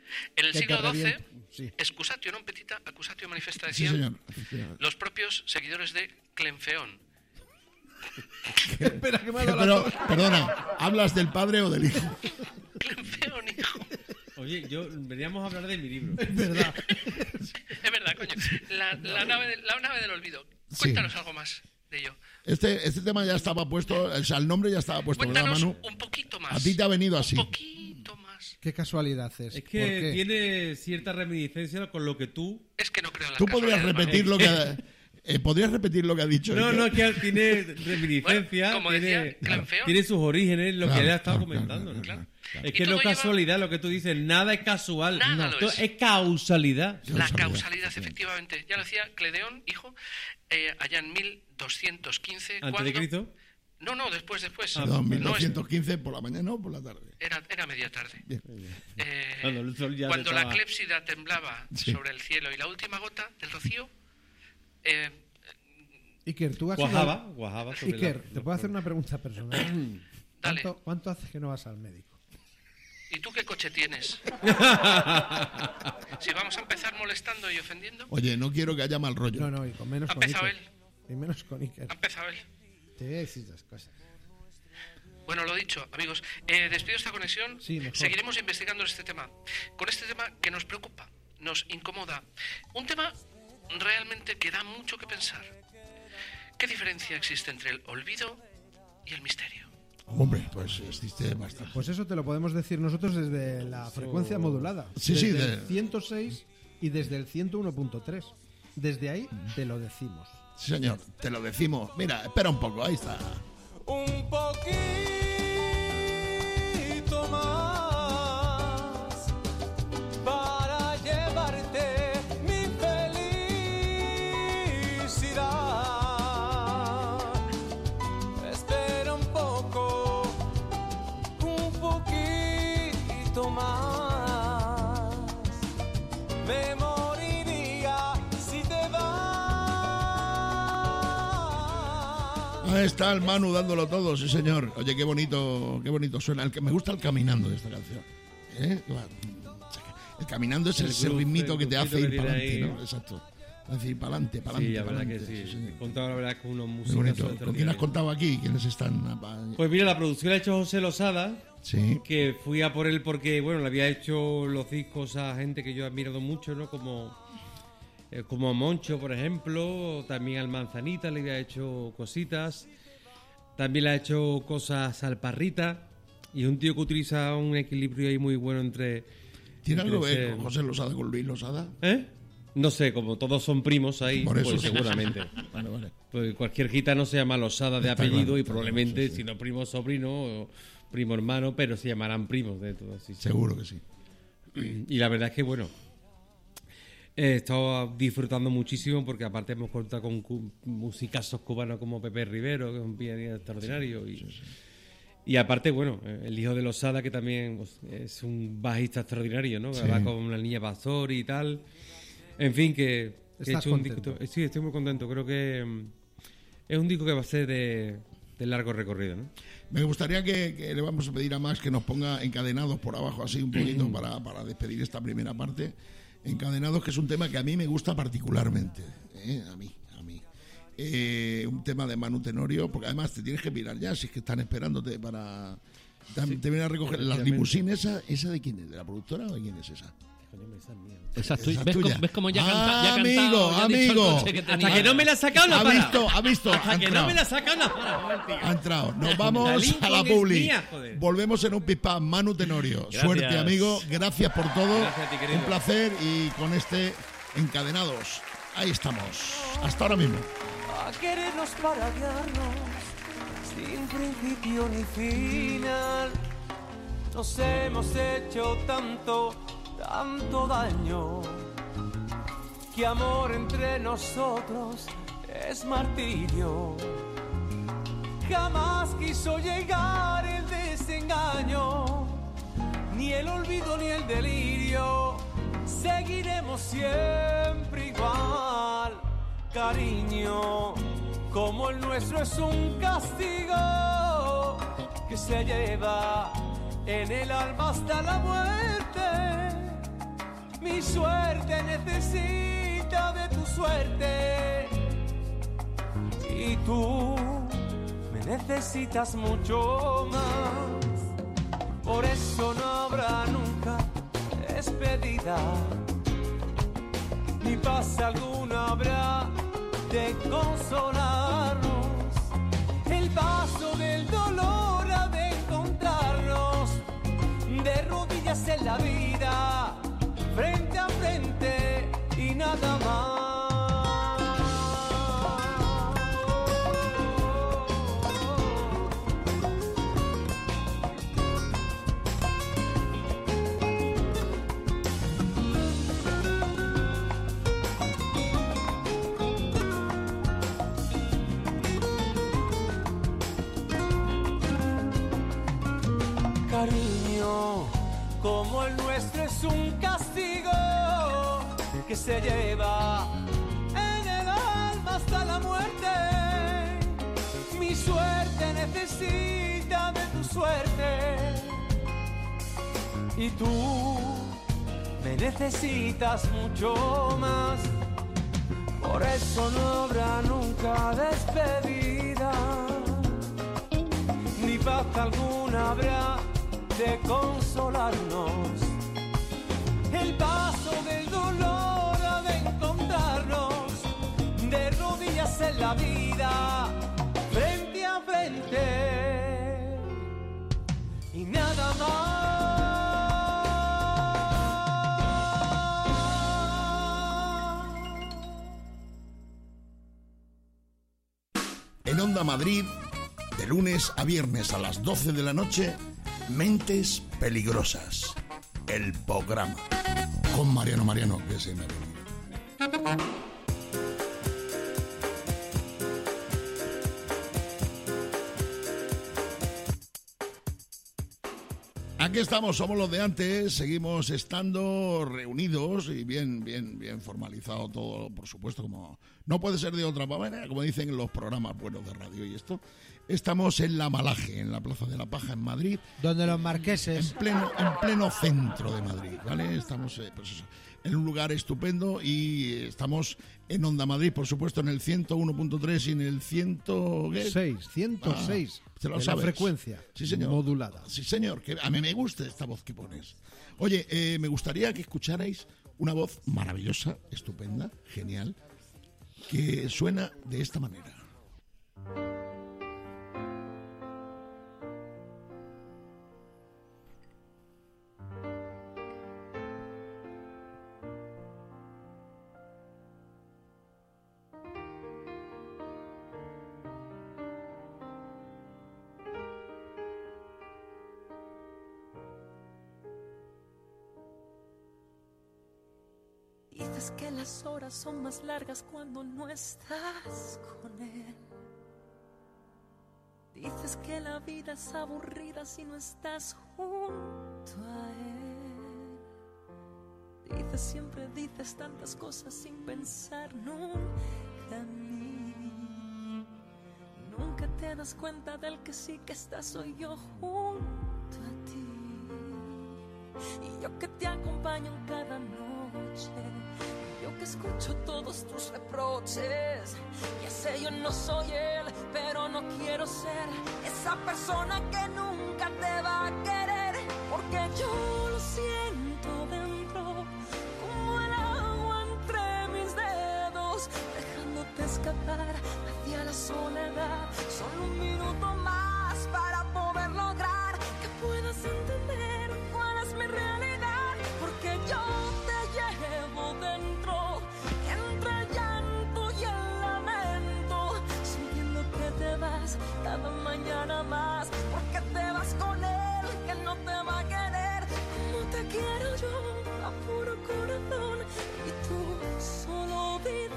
En el
Que te
siglo doce,
reviente. Sí.
excusatio non petita, accusatio manifesta,
Sí,
decían
señor.
los propios seguidores de Clenfeón.
Espera, que me ha dado la
Pero,
tos.
perdona, ¿hablas del padre o del hijo?
Clenfeón, hijo.
Oye, yo veníamos a hablar de mi libro.
Es verdad.
Es verdad, coño. La, la, nave, de- la nave del olvido. Cuéntanos algo más de ello.
Este, este tema ya estaba puesto, o sea, el nombre ya estaba puesto, ¿verdad,
Cuéntanos
Manu?
un poquito más.
A ti te ha venido así.
Un poquito más.
Qué casualidad es.
Es
¿Por
que
qué?
tiene cierta reminiscencia con lo que tú...
Es que no creo en la
Tú podrías
casualidad,
repetir
Manu.
lo que ha, eh, podrías repetir lo que ha dicho.
No,
Iker?
no, que tiene reminiscencia,
Bueno, como
tiene,
decía, Clenfeón.
tiene sus orígenes, lo
Claro,
que él ha estado
claro,
comentando.
claro,
¿no?
claro, claro.
Es
Y
que no
todo
es
lleva-
casualidad lo que tú dices, nada es casual.
Nada lo
Todo
es.
es causalidad.
La
Causalidad.
causalidad, efectivamente. Ya lo decía Cledeón, hijo, eh, allá en mil doscientos quince.
¿Antes de
cuando-
Cristo?
No, no, después, después.
Ah,
No,
No,
mil
es-
doscientos quince por la mañana o por la tarde.
era, era media tarde.
Bien.
Eh,
Cuando el sol ya
cuando
estaba-
la clepsida temblaba
Sí.
sobre el cielo y la última gota del rocío, eh,
Iker, tú has ido-
Guajaba, guajaba. sobre
Iker,
la-
te puedo hacer una pregunta personal.
dale.
¿Cuánto, ¿Cuánto hace que no vas al médico?
¿Y tú qué coche tienes? Si vamos a empezar molestando y ofendiendo,
Oye, no quiero que haya mal rollo.
No, no, y con menos
ha
con
empezado
Iker.
él.
Y menos con Iker.
Ha empezado él.
Te voy a decir dos cosas.
Bueno, lo dicho, amigos, eh, despido esta conexión.
Sí, mejor.
Seguiremos investigando este tema. Con este tema que nos preocupa, nos incomoda. Un tema realmente que da mucho que pensar. ¿Qué diferencia existe entre el olvido y el misterio?
Hombre, pues existe bastante.
Pues eso te lo podemos decir nosotros desde la frecuencia modulada.
Sí,
desde
sí,
el
de-
ciento seis y desde el ciento uno punto tres. Desde ahí te lo decimos.
Sí, señor, te lo decimos. Mira, espera un poco, ahí está.
Un poquito más para llevarte mi felicidad. Espera un poco, un poquito más. Me moriría si te vas.
Ahí está el Manu dándolo todo, sí señor. Oye, qué bonito, qué bonito suena. El que me gusta el caminando de esta canción. ¿Eh? El caminando es
El
ese
groove,
ritmito
el
que te hace
groovito
ir
que
para
tiene
adelante,
ahí.
¿no? Exacto. Es decir, para adelante, para
Sí,
adelante.
la verdad que sí.
señor.
He contado la verdad con unos
Muy
músicos.
bonito. ¿Con quién has contado aquí? ¿Quiénes están?
Pues mira, la producción la ha hecho José Losada,
Sí.
que fui a por él porque, bueno, le había hecho los discos a gente que yo he admirado mucho, ¿no? Como, eh, como a Moncho, por ejemplo, también al Manzanita le había hecho cositas, también le ha hecho cosas al Parrita, y es un tío que utiliza un equilibrio ahí muy bueno entre...
¿Tiene
entre
algo que ver
ese-
con José Losada, con Luis Losada?
¿Eh? No sé, como todos son primos ahí,
Por eso
pues
sí.
seguramente.
Vale, vale.
Pues cualquier gitano se llama Losada de
Está
apellido
claro,
y
está claro,
probablemente,
sí, sí.
si no primo sobrino o primo hermano, pero se llamarán primos de todo así.
Seguro que sí.
Y la verdad es que, bueno, he estado disfrutando muchísimo porque aparte hemos contado con cu- musicazos cubanos como Pepe Rivero, que es un pianista extraordinario. Y, y aparte, bueno, el hijo de Losada, que también pues, es un bajista extraordinario, ¿no?
Sí.
Va con una niña pastor y tal. En fin, que, que he
¿Estás
hecho un
contento?
disco. Sí, estoy muy contento. Creo que mm, es un disco que va a ser de, de largo recorrido, ¿no?
Me gustaría que, que le vamos a pedir a Max que nos ponga encadenados por abajo, así un poquito, para, para despedir esta primera parte. Encadenados, que es un tema que a mí me gusta particularmente. ¿eh? A mí, a mí. Eh, un tema de Manu Tenorio, porque además te tienes que mirar ya, si es que están esperándote para... Te, te vienen a recoger la
efectivamente.
limusina esa, ¿esa de quién es? ¿De la productora o de quién es esa?
Esa es tuya.
Esa es
¿Ves,
tuya.
cómo, ves cómo ya,
Ah,
canta, ya ha
amigo,
cantado? Ya ha dicho el
amigo.
coche que
Hasta
tenía.
que no me la ha sacado, no
Ha
para.
visto, ha visto. ha
Hasta que no
entrado.
me la ha sacado, no para.
Ha entrado. Nos
La
vamos
Lincoln
a la
es
publi.
mía, joder.
Volvemos en un pispán. Manu Tenorio.
Gracias.
Suerte, amigo. Gracias por todo.
Gracias a ti, querido.
Un placer. Y con este encadenados. Ahí estamos. Hasta ahora mismo.
A querernos para guiarnos sin principio ni final. Nos hemos hecho tanto, tanto daño, que amor entre nosotros es martirio. Jamás quiso llegar el desengaño, ni el olvido ni el delirio. Seguiremos siempre igual, cariño, como el nuestro es un castigo que se lleva en el alma hasta la muerte. Mi suerte necesita de tu suerte y tú me necesitas mucho más. Por eso no habrá nunca despedida, ni paz alguna habrá de consolarnos. El paso del dolor ha de encontrarnos de rodillas en la vida, frente a frente y nada más. Cariño, como el nuestro es un castigo que se lleva en el alma hasta la muerte. Mi suerte necesita de tu suerte y tú me necesitas mucho más. Por eso no habrá nunca despedida, ni paz alguna habrá de consolarnos. El paso del dolor ha de encontrarnos de rodillas en la vida, frente a frente y nada más.
En Onda Madrid, de lunes a viernes a las doce de la noche, Mentes Peligrosas, el programa con Mariano Mariano, que se me ha venido. Aquí estamos, somos los de antes, seguimos estando reunidos y bien, bien, bien formalizado todo, por supuesto, como no puede ser de otra manera, como dicen en los programas buenos de radio y esto. Estamos en La Malaje, en la Plaza de la Paja, en Madrid.
Donde los marqueses.
En pleno, en pleno centro de Madrid, ¿vale? Estamos eh, pues eso, en un lugar estupendo y estamos en Onda Madrid, por supuesto, en el ciento uno punto tres y en el cien... ¿qué?
seis, ciento seis.
Ah, te lo
en
sabes.
La frecuencia.
Sí, señor.
Modulada.
Sí, señor, que a mí me gusta esta voz que pones. Oye, eh, me gustaría que escucharais una voz maravillosa, estupenda, genial, que suena de esta manera.
Dices que las horas son más largas cuando no estás con él. Dices que la vida es aburrida si no estás junto a él. Dices, siempre dices tantas cosas sin pensar nunca en mí. Nunca te das cuenta del que sí que está soy yo junto a ti. Y yo que te acompaño en cada noche, yo que escucho todos tus reproches. Ya sé, yo no soy él, pero no quiero ser esa persona que nunca te va a querer. Porque yo lo siento dentro, como el agua entre mis dedos, dejándote escapar hacia la soledad. Solo un minuto más para poder lograr que puedas entender cuál es mi realidad. Porque yo te llevo dentro, entre el llanto y el lamento, sintiendo que te vas cada mañana más. Porque te vas con él, que no te va a querer como te quiero yo, a puro corazón. Y tú solo vives.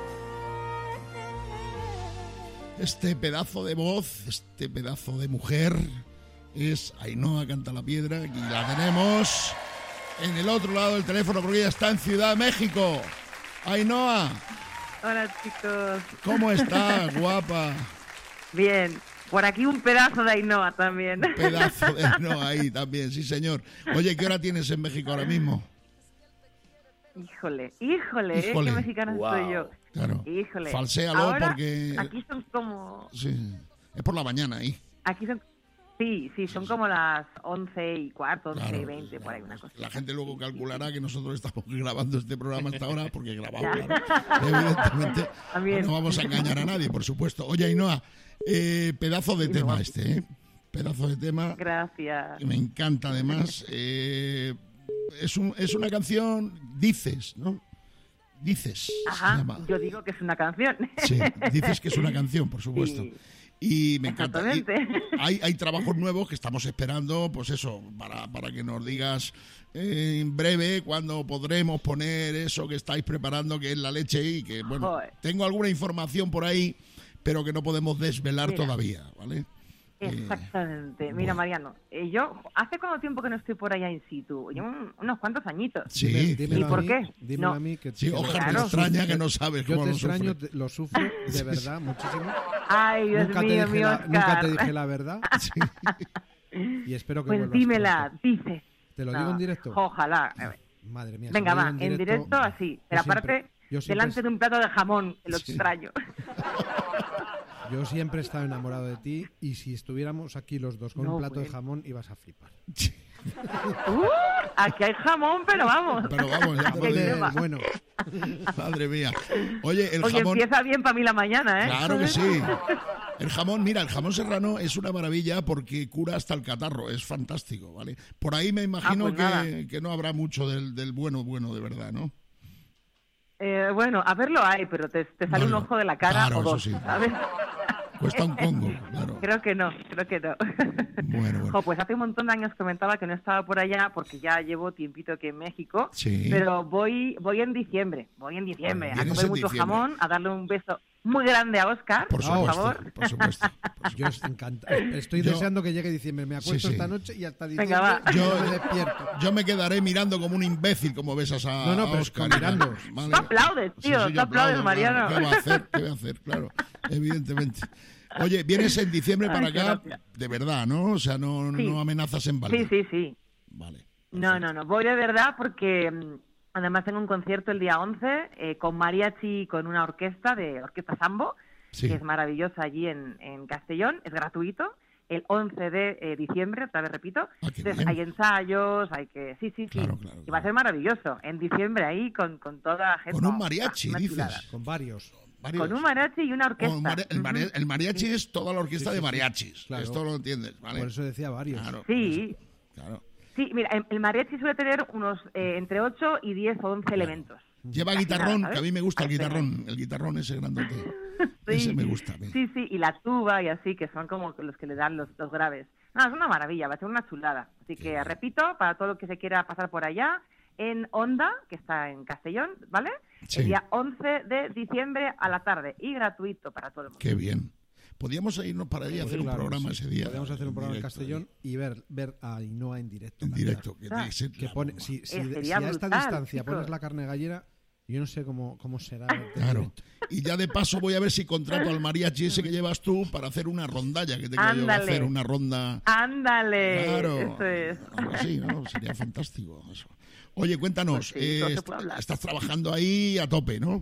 Este pedazo de voz, este pedazo de mujer es Ainhoa Cantalapiedra, y la tenemos en el otro lado del teléfono porque ella está en Ciudad de México. Ainhoa.
Hola, chicos.
¿Cómo estás, guapa?
Bien. Por aquí un pedazo de Ainhoa también.
Un pedazo de Ainhoa ahí también, sí, señor. Oye, ¿qué hora tienes en México ahora mismo?
Híjole, híjole, ¿eh?
Híjole.
Qué mexicana
Wow.
soy yo.
Claro.
Híjole.
Falséalo
Ahora,
porque...
Aquí son como...
Sí, es por la mañana ahí.
Aquí son... Sí, sí, son como las once y cuarto, once
Claro,
y veinte, por ahí una cosa.
La gente luego calculará que nosotros estamos grabando este programa hasta ahora porque grabamos,
Ya.
claro. Evidentemente
También.
no vamos a engañar a nadie, por supuesto. Oye, Ainhoa, eh, pedazo de
Dime,
tema
guapo.
este, ¿eh? Pedazo de tema.
Gracias.
Me encanta además. Eh, es, un, es una canción, dices, ¿no? Dices. se
Ajá,
llama.
yo digo que es una canción.
Sí, dices que es una canción, por supuesto.
Sí.
Y me encanta. Y
Exactamente.
hay, hay trabajos nuevos que estamos esperando, pues eso, para, para que nos digas eh, en breve cuándo podremos poner eso que estáis preparando, que es la leche, y que, bueno,
Joder.
tengo alguna información por ahí, pero que no podemos desvelar
Mira.
todavía, ¿vale?
Exactamente. Mira, Mariano, eh, yo hace cuánto tiempo que no estoy por allá in situ. Llevo un- unos cuantos añitos.
Sí,
Dime-
¿Y
dímelo a
por
mí,
qué?
dímelo
No.
a mí que
Sí,
que-
ojalá te
Claro.
extraña que no sabes
Yo
cómo
te
lo
extraño,
sufre.
te- lo sufro de verdad muchísimo.
Ay, Dios
nunca, te
mío,
dije
mi
la,
Oscar.
nunca te dije la verdad. Y espero que
Pues
vuelvas
dímela,
pronto.
dice.
¿Te lo
No,
digo en directo?
Ojalá.
Madre mía. si
Venga,
lo
va,
digo
en directo así. Pero
siempre-
aparte,
yo siempre
delante
es-
de un plato de jamón, que lo
Sí.
extraño.
Yo siempre he estado enamorado de ti y si estuviéramos aquí los dos con
No,
un plato de
bueno.
jamón ibas a flipar.
Uh, aquí hay jamón, pero vamos.
Pero vamos, ya,
Aquí hay
madre,
crema.
Bueno,
madre mía. Oye, el
Oye,
jamón...
empieza bien para mí la mañana, ¿eh?
Claro que sí. El jamón, mira, el jamón serrano es una maravilla porque cura hasta el catarro, es fantástico, ¿vale? Por ahí me imagino
Ah, pues nada.
que, que no habrá mucho del, del bueno, bueno de verdad, ¿no?
Eh, bueno, a ver lo hay, pero te, te sale
Bueno,
un ojo de la cara
claro,
o
eso
dos,
sí.
¿sabes?
Cuesta un congo, claro.
Creo que no, creo que no.
Bueno, bueno.
Jo, pues hace un montón de años comentaba que no estaba por allá porque ya llevo tiempito aquí en México,
Sí.
pero voy voy en diciembre, voy en diciembre a
Vienes
comer
en
mucho
diciembre.
jamón, a darle un beso muy grande a Oscar,
Por
por,
supuesto,
favor.
por supuesto.
yo es- encanta- estoy
Yo-
deseando que llegue diciembre. Me acuesto
Sí, sí.
esta noche y hasta diciembre
Venga, va.
Yo-
me despierto.
Yo me quedaré mirando como un imbécil como besas a,
No, no,
a
pero
Oscar.
es mirando.
Vale.
Tú aplaudes,
Sí,
tío,
sí,
tú
yo
aplaudes,
aplaudo,
Mariano.
claro. ¿Qué va a hacer? ¿Qué va a hacer? Claro, evidentemente. Oye, vienes en diciembre para
Ay, qué
acá,
gracia.
de verdad, ¿no? O sea, no,
Sí.
no amenazas en
Sí,
Valencia.
sí, sí.
Vale.
No, no, no. Voy de verdad porque mm, además tengo un concierto el día once eh, con mariachi y con una orquesta de Orquesta Sambo,
Sí.
que es maravillosa allí en, en Castellón. Es gratuito. El once de eh, diciembre, otra vez repito.
Ah, qué
Entonces
bien.
hay ensayos, hay que... Sí, sí, sí.
Claro, claro,
Y va a ser maravilloso. En diciembre ahí con, con toda la gente.
Con un mariachi,
Una
dices.
chulada.
Con varios.
Varios.
Con un mariachi y una orquesta.
Oh, mari- el, mari-
Ujú.
el mariachi es toda la orquesta
Sí, sí,
de
sí.
mariachis.
Claro.
Esto lo entiendes, ¿vale?
Por eso decía varios.
Claro,
Sí.
claro.
Sí, mira, el- el mariachi suele tener unos eh, entre ocho y diez o once elementos.
Lleva
Casi
guitarrón,
nada,
que a mí
¿sabes?
me gusta el
Parece-
guitarrón. El guitarrón ese grandote.
Sí.
Ese me gusta a mí.
Sí, sí, y la tuba y así, que son como los que le dan los, los graves. No, es una maravilla, va a ser una chulada. Así que, repito, para todo lo que se quiera pasar por allá, en Onda, que está en Castellón, ¿vale?
Sí.
El día once de diciembre a la tarde y gratuito para todo el mundo.
Qué bien. Podríamos irnos para allá a hacer un
Claro,
programa
sí.
ese día.
Podríamos hacer un programa en
directo,
Castellón y ver, ver a Ainhoa en directo.
En
cantar.
directo. Que, tiene que ser
Que
la
pone,
bomba.
si, si,
Eh,
si
sería
a esta
brutal,
distancia
chicos.
pones la carne gallera, yo no sé cómo, cómo será. verte en
Claro.
directo.
Y ya de paso voy a ver si contrato al mariachi ese que llevas tú para hacer una rondalla que tengo yo que
Ándale.
hacer, una ronda.
¡Ándale!
Claro.
Eso es.
Algo así, ¿no? Sería fantástico eso. Oye, cuéntanos,
Pues sí, todo
eh,
se puede hablar.
estás trabajando ahí a tope, ¿no?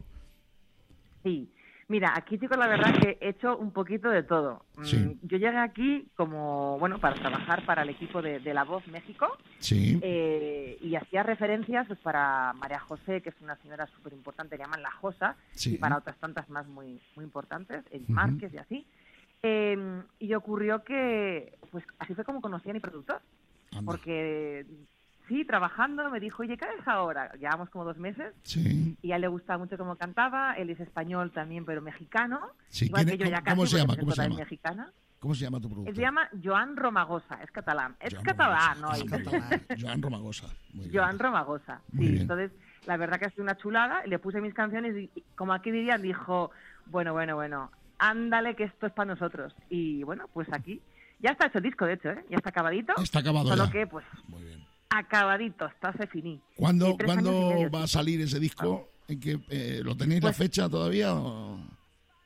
Sí. Mira, aquí, chicos, la verdad que he hecho un poquito de todo. Mm,
Sí.
Yo llegué aquí como, bueno, para trabajar para el equipo de, de La Voz México.
Sí.
Eh, y hacía referencias pues, para María José, que es una señora súper importante, le llaman La Josa,
Sí.
y para otras tantas más muy muy importantes, Edith
Ujú.
Márquez y así. Eh, y ocurrió que, pues así fue como conocí a mi productor,
Anda.
porque sí, trabajando, me dijo, oye, ¿qué haces ahora? Llevamos como dos meses,
Sí.
y a él le gustaba mucho cómo cantaba, él es español también, pero mexicano,
Sí,
igual
¿quién
que
es?
yo ya
¿Cómo-
casi,
cómo se
porque
llama?
soy
¿Cómo se
también
llama?
mexicana.
¿Cómo se llama tu productor?
Él se llama Joan Romagosa, es catalán. Es
Joan
catalán,
Romagosa.
¿no?
Ah, catalán. Joan Romagosa. Muy bien.
Joan Romagosa,
Muy
sí.
bien.
Entonces, la verdad que ha sido una chulada. Le puse mis canciones y, como aquí dirían, dijo, bueno, bueno, bueno, ándale que esto es para nosotros. Y bueno, pues aquí ya está hecho el disco, de hecho, ¿eh? Ya está acabadito.
Está acabado
Solo
ya.
que, pues,
Muy bien.
acabadito, está se finí.
¿Cuándo,
Eh, tres años y
¿cuándo
medio,
va a
sí.
salir ese disco? ¿En qué, eh, ¿Lo tenéis
Pues-
la fecha todavía? o-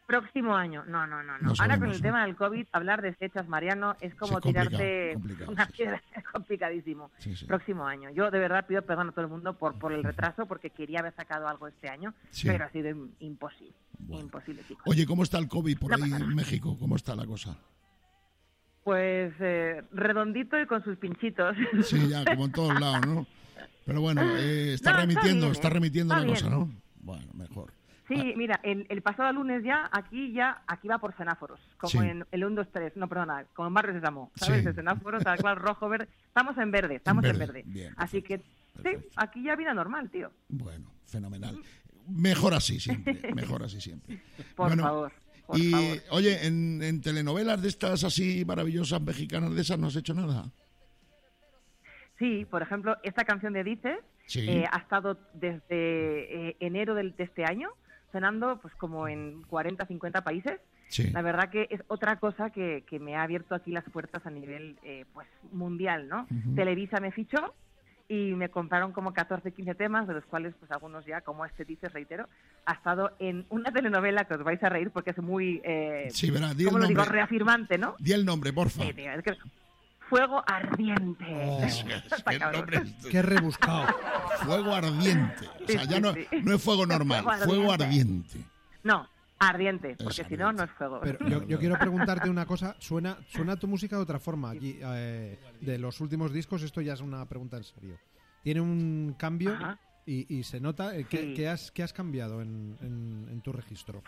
Próximo año. No, no, no. no.
No
Ahora
sabemos,
con el
¿no?
tema del COVID, hablar de fechas, Mariano, es como
Sí, es complicado,
tirarte
complicado,
una
sí, sí.
piedra. Es complicadísimo.
Sí, sí.
Próximo año. Yo de verdad pido perdón a todo el mundo por, por el retraso, porque quería haber sacado algo este año,
Sí.
pero ha sido im- imposible.
Bueno.
Imposible, chicos.
Oye, ¿cómo está el COVID por
No
ahí
pasa
en México? ¿Cómo está la cosa?
Pues eh, redondito y con sus pinchitos.
Sí, ya, como en todos lados, ¿no? Pero bueno, eh, está
No, está
remitiendo,
bien,
está
¿eh?
remitiendo
Está
la cosa,
bien.
¿no? Bueno, mejor.
Sí, mira, el, el pasado lunes ya, aquí ya, aquí va por semáforos, como
Sí.
en el uno, dos, tres, no, perdona, como en Barrio Sésamo, ¿sabes?
Sí.
El semáforo, tal cual, rojo, verde, estamos en verde, estamos en
verde,
verde.
bien,
Así que, sí,
perfecto.
aquí ya vida normal, tío,
Bueno, fenomenal. Mejor así siempre, mejor así siempre.
por
Bueno,
favor, por
y,
favor.
oye, en, en telenovelas de estas así maravillosas mexicanas de esas no has hecho nada.
Sí, por ejemplo, esta canción de Dices
Sí.
eh, ha estado desde eh, enero del, de este año sonando pues como en cuarenta, cincuenta países.
Sí.
La verdad que es otra cosa que, que me ha abierto aquí las puertas a nivel eh, pues mundial, ¿no?
Ujú.
Televisa me fichó y me compraron como catorce, quince temas, de los cuales pues algunos ya, como este Dices, reitero, ha estado en una telenovela que os vais a reír porque es muy, eh,
Sí, verá, di el
¿cómo lo digo?
nombre.
Reafirmante, ¿no?
Di el nombre, porfa.
Sí, tío, es que Fuego Ardiente.
Oh,
Está
qué
cabrón.
nombre.
Qué rebuscado.
Fuego ardiente. O sea,
Sí,
ya
sí,
no,
sí.
no es fuego normal,
Fuego
fuego
ardiente.
ardiente.
No, ardiente, porque
Es
si no, no es fuego.
Pero yo, yo quiero preguntarte una cosa. ¿Suena, suena tu música de otra forma? Aquí, eh, de los últimos discos, esto ya es una pregunta en serio. ¿Tiene un cambio
Ajá.
y, y se nota? eh, ¿Qué,
Sí.
qué has, qué has cambiado en, en- en tu registro?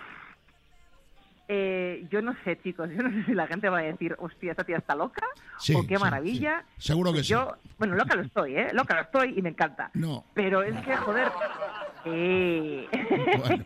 Eh, yo no sé, chicos, yo no sé si la gente va a decir, hostia, esta tía está loca,
Sí,
o qué
sí,
maravilla.
sí. Seguro que sí.
Yo, bueno, loca lo estoy, ¿eh? Loca lo estoy y me encanta.
No.
Pero es que, joder, eh,
Bueno.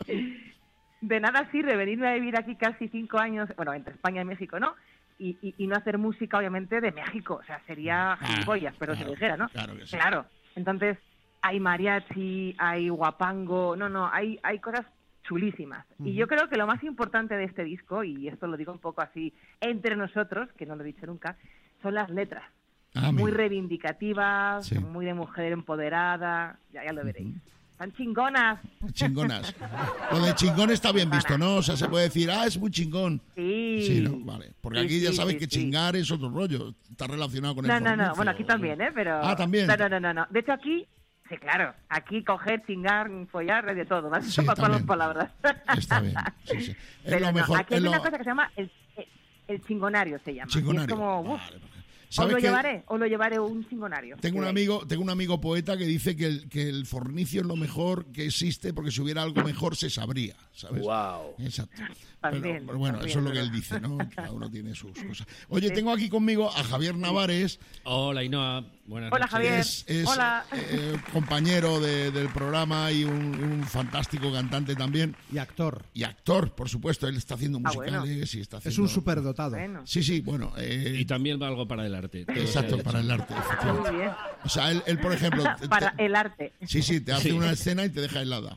de nada sirve venirme a vivir aquí casi cinco años, bueno, entre España y México, ¿no? Y, y, y no hacer música, obviamente, de México. O sea, sería gilipollas, pero
claro,
si dijera, ¿no?
claro que sí.
Claro. Entonces, hay mariachi, hay guapango, no, no, hay, hay cosas chulísimas. Y yo creo que lo más importante de este disco, y esto lo digo un poco así entre nosotros, que no lo he dicho nunca, son las letras.
Ah,
muy
mira.
reivindicativas,
Sí.
muy de mujer empoderada, ya, ya lo veréis. Están chingonas.
Chingonas. Lo de chingón está bien visto, ¿no? O sea, se puede decir, ah, es muy chingón.
Sí.
Sí, ¿no? Vale. Porque
Sí,
aquí ya
sí,
sabes
sí,
que
sí.
chingar es otro rollo. Está relacionado con el
No, no, no.
fornicio.
Bueno, aquí también, ¿eh? Pero...
Ah, ¿también?
No, no, no, no, no. De hecho, aquí, sí, claro. Aquí coger, chingar, follar, es de todo. Más
Sí,
para todas las
también.
palabras.
Está bien. Sí, sí. Es
Pero
lo
no,
mejor.
aquí
es
hay
lo-
una cosa que se llama el, el chingonario, se llama. Y
Chingonario.
es como, uf,
Vale, porque-
os
¿Sabes
lo
qué?
llevaré, os lo llevaré un chingonario.
Tengo un
Sí.
amigo, tengo un amigo poeta que dice que el, que el fornicio es lo mejor que existe porque si hubiera algo mejor se sabría, ¿sabes?
Wow.
Exacto.
También,
Pero, pero bueno,
también,
eso es lo que
pero-
él dice, ¿no? Cada uno tiene sus cosas. Oye, tengo aquí conmigo a Javier Navares,
Hola, Ainhoa. Buenas
Hola,
noches.
Javier.
es, es,
Hola.
eh, compañero de- del programa y un, un fantástico cantante también.
Y actor.
Y actor, por supuesto, él está haciendo
Ah, bueno.
musicales y está
Es
haciendo...
un superdotado.
Bueno,
Sí, sí, bueno. eh,
Y también va algo para el arte. Todo se ha
exacto,
dicho.
para el arte, efectivamente.
muy bien.
O sea, él, él, por ejemplo... te-
Para
te-
el arte.
Sí, sí, te hace
Sí.
una escena y te deja helada.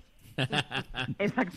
Exacto.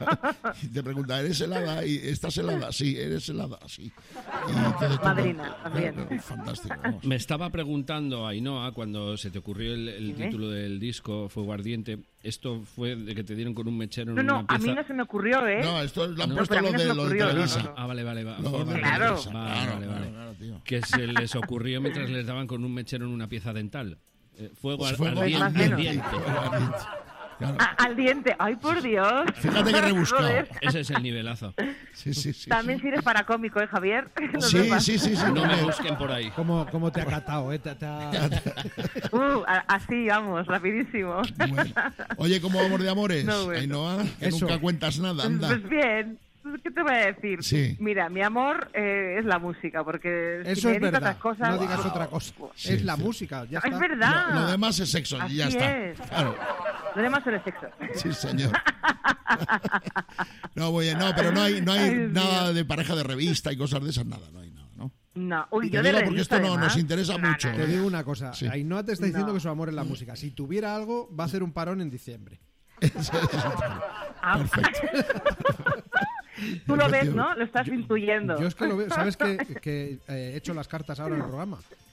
Y te pregunta, ¿eres helada? ¿Y estás helada? Sí, eres helada, sí. Y entonces tú-
Madrina, también.
Claro, fantástico, vamos.
Me estaba preguntando, Ainhoa, cuando se te ocurrió el, el
Dime.
título del disco, Fuego Ardiente, ¿esto fue de que te dieron con un mechero en
No, no,
una
a
pieza?
mí no se me ocurrió, ¿eh?
No, esto lo han
No,
puesto
pero a
lo
mí no
de,
se me
lo de
ocurrió, no,
Televisa.
no, no.
Ah, vale, vale, va.
Lo de
Claro.
Televisa.
Vale,
Claro,
vale, vale.
claro, claro, tío.
Que se les ocurrió mientras les daban con un mechero en una pieza dental. Eh, fuego ar-
Fuego
ardiente.
más menos.
ardiente.
Fuego ardiente. Claro.
Ah, al diente. Ay, por Dios.
Fíjate que rebuscado.
Joder.
Ese es el nivelazo.
Sí, sí, sí.
También
sí.
sirve para cómico, ¿eh, Javier? No
Sí,
sepas.
sí, sí, sí.
No me
también.
busquen por ahí.
¿Cómo, cómo te ha catado, eh? Te- te ha-
Uh, a- así, vamos, rapidísimo.
Bueno. Oye, ¿cómo vamos de amores?
No, bueno.
Ainhoa, que
Eso.
nunca cuentas nada, anda.
Pues bien, ¿qué te voy a decir?
Sí.
Mira, mi amor eh, es la música, porque si
Eso
me
es
dedico a
verdad.
otras cosas...
No digas
Wow.
otra cosa.
Sí,
es la
sí.
música, ya
Ah,
está.
es verdad.
Lo, lo demás es sexo, y ya
Así
está.
es.
Claro.
Lo demás solo es sexo.
Sí, señor. No, oye, no, pero no hay, no hay
Ay, Dios
nada
mío.
de pareja de revista y cosas de esas, nada, no hay nada, ¿no?
No, uy,
Te
yo de
digo porque
revista,
esto no
además.
nos interesa
No,
mucho.
no,
Te
no.
digo una cosa.
Sí.
Ainhoa te está diciendo
No.
que su amor es la música. Si tuviera algo, va a hacer un parón en diciembre.
Eso es todo.
Ah,
Perfecto.
Tú lo ves, ¿no? Lo estás intuyendo.
Yo es que lo veo. ¿Sabes que, que eh, he hecho las cartas ahora en el programa?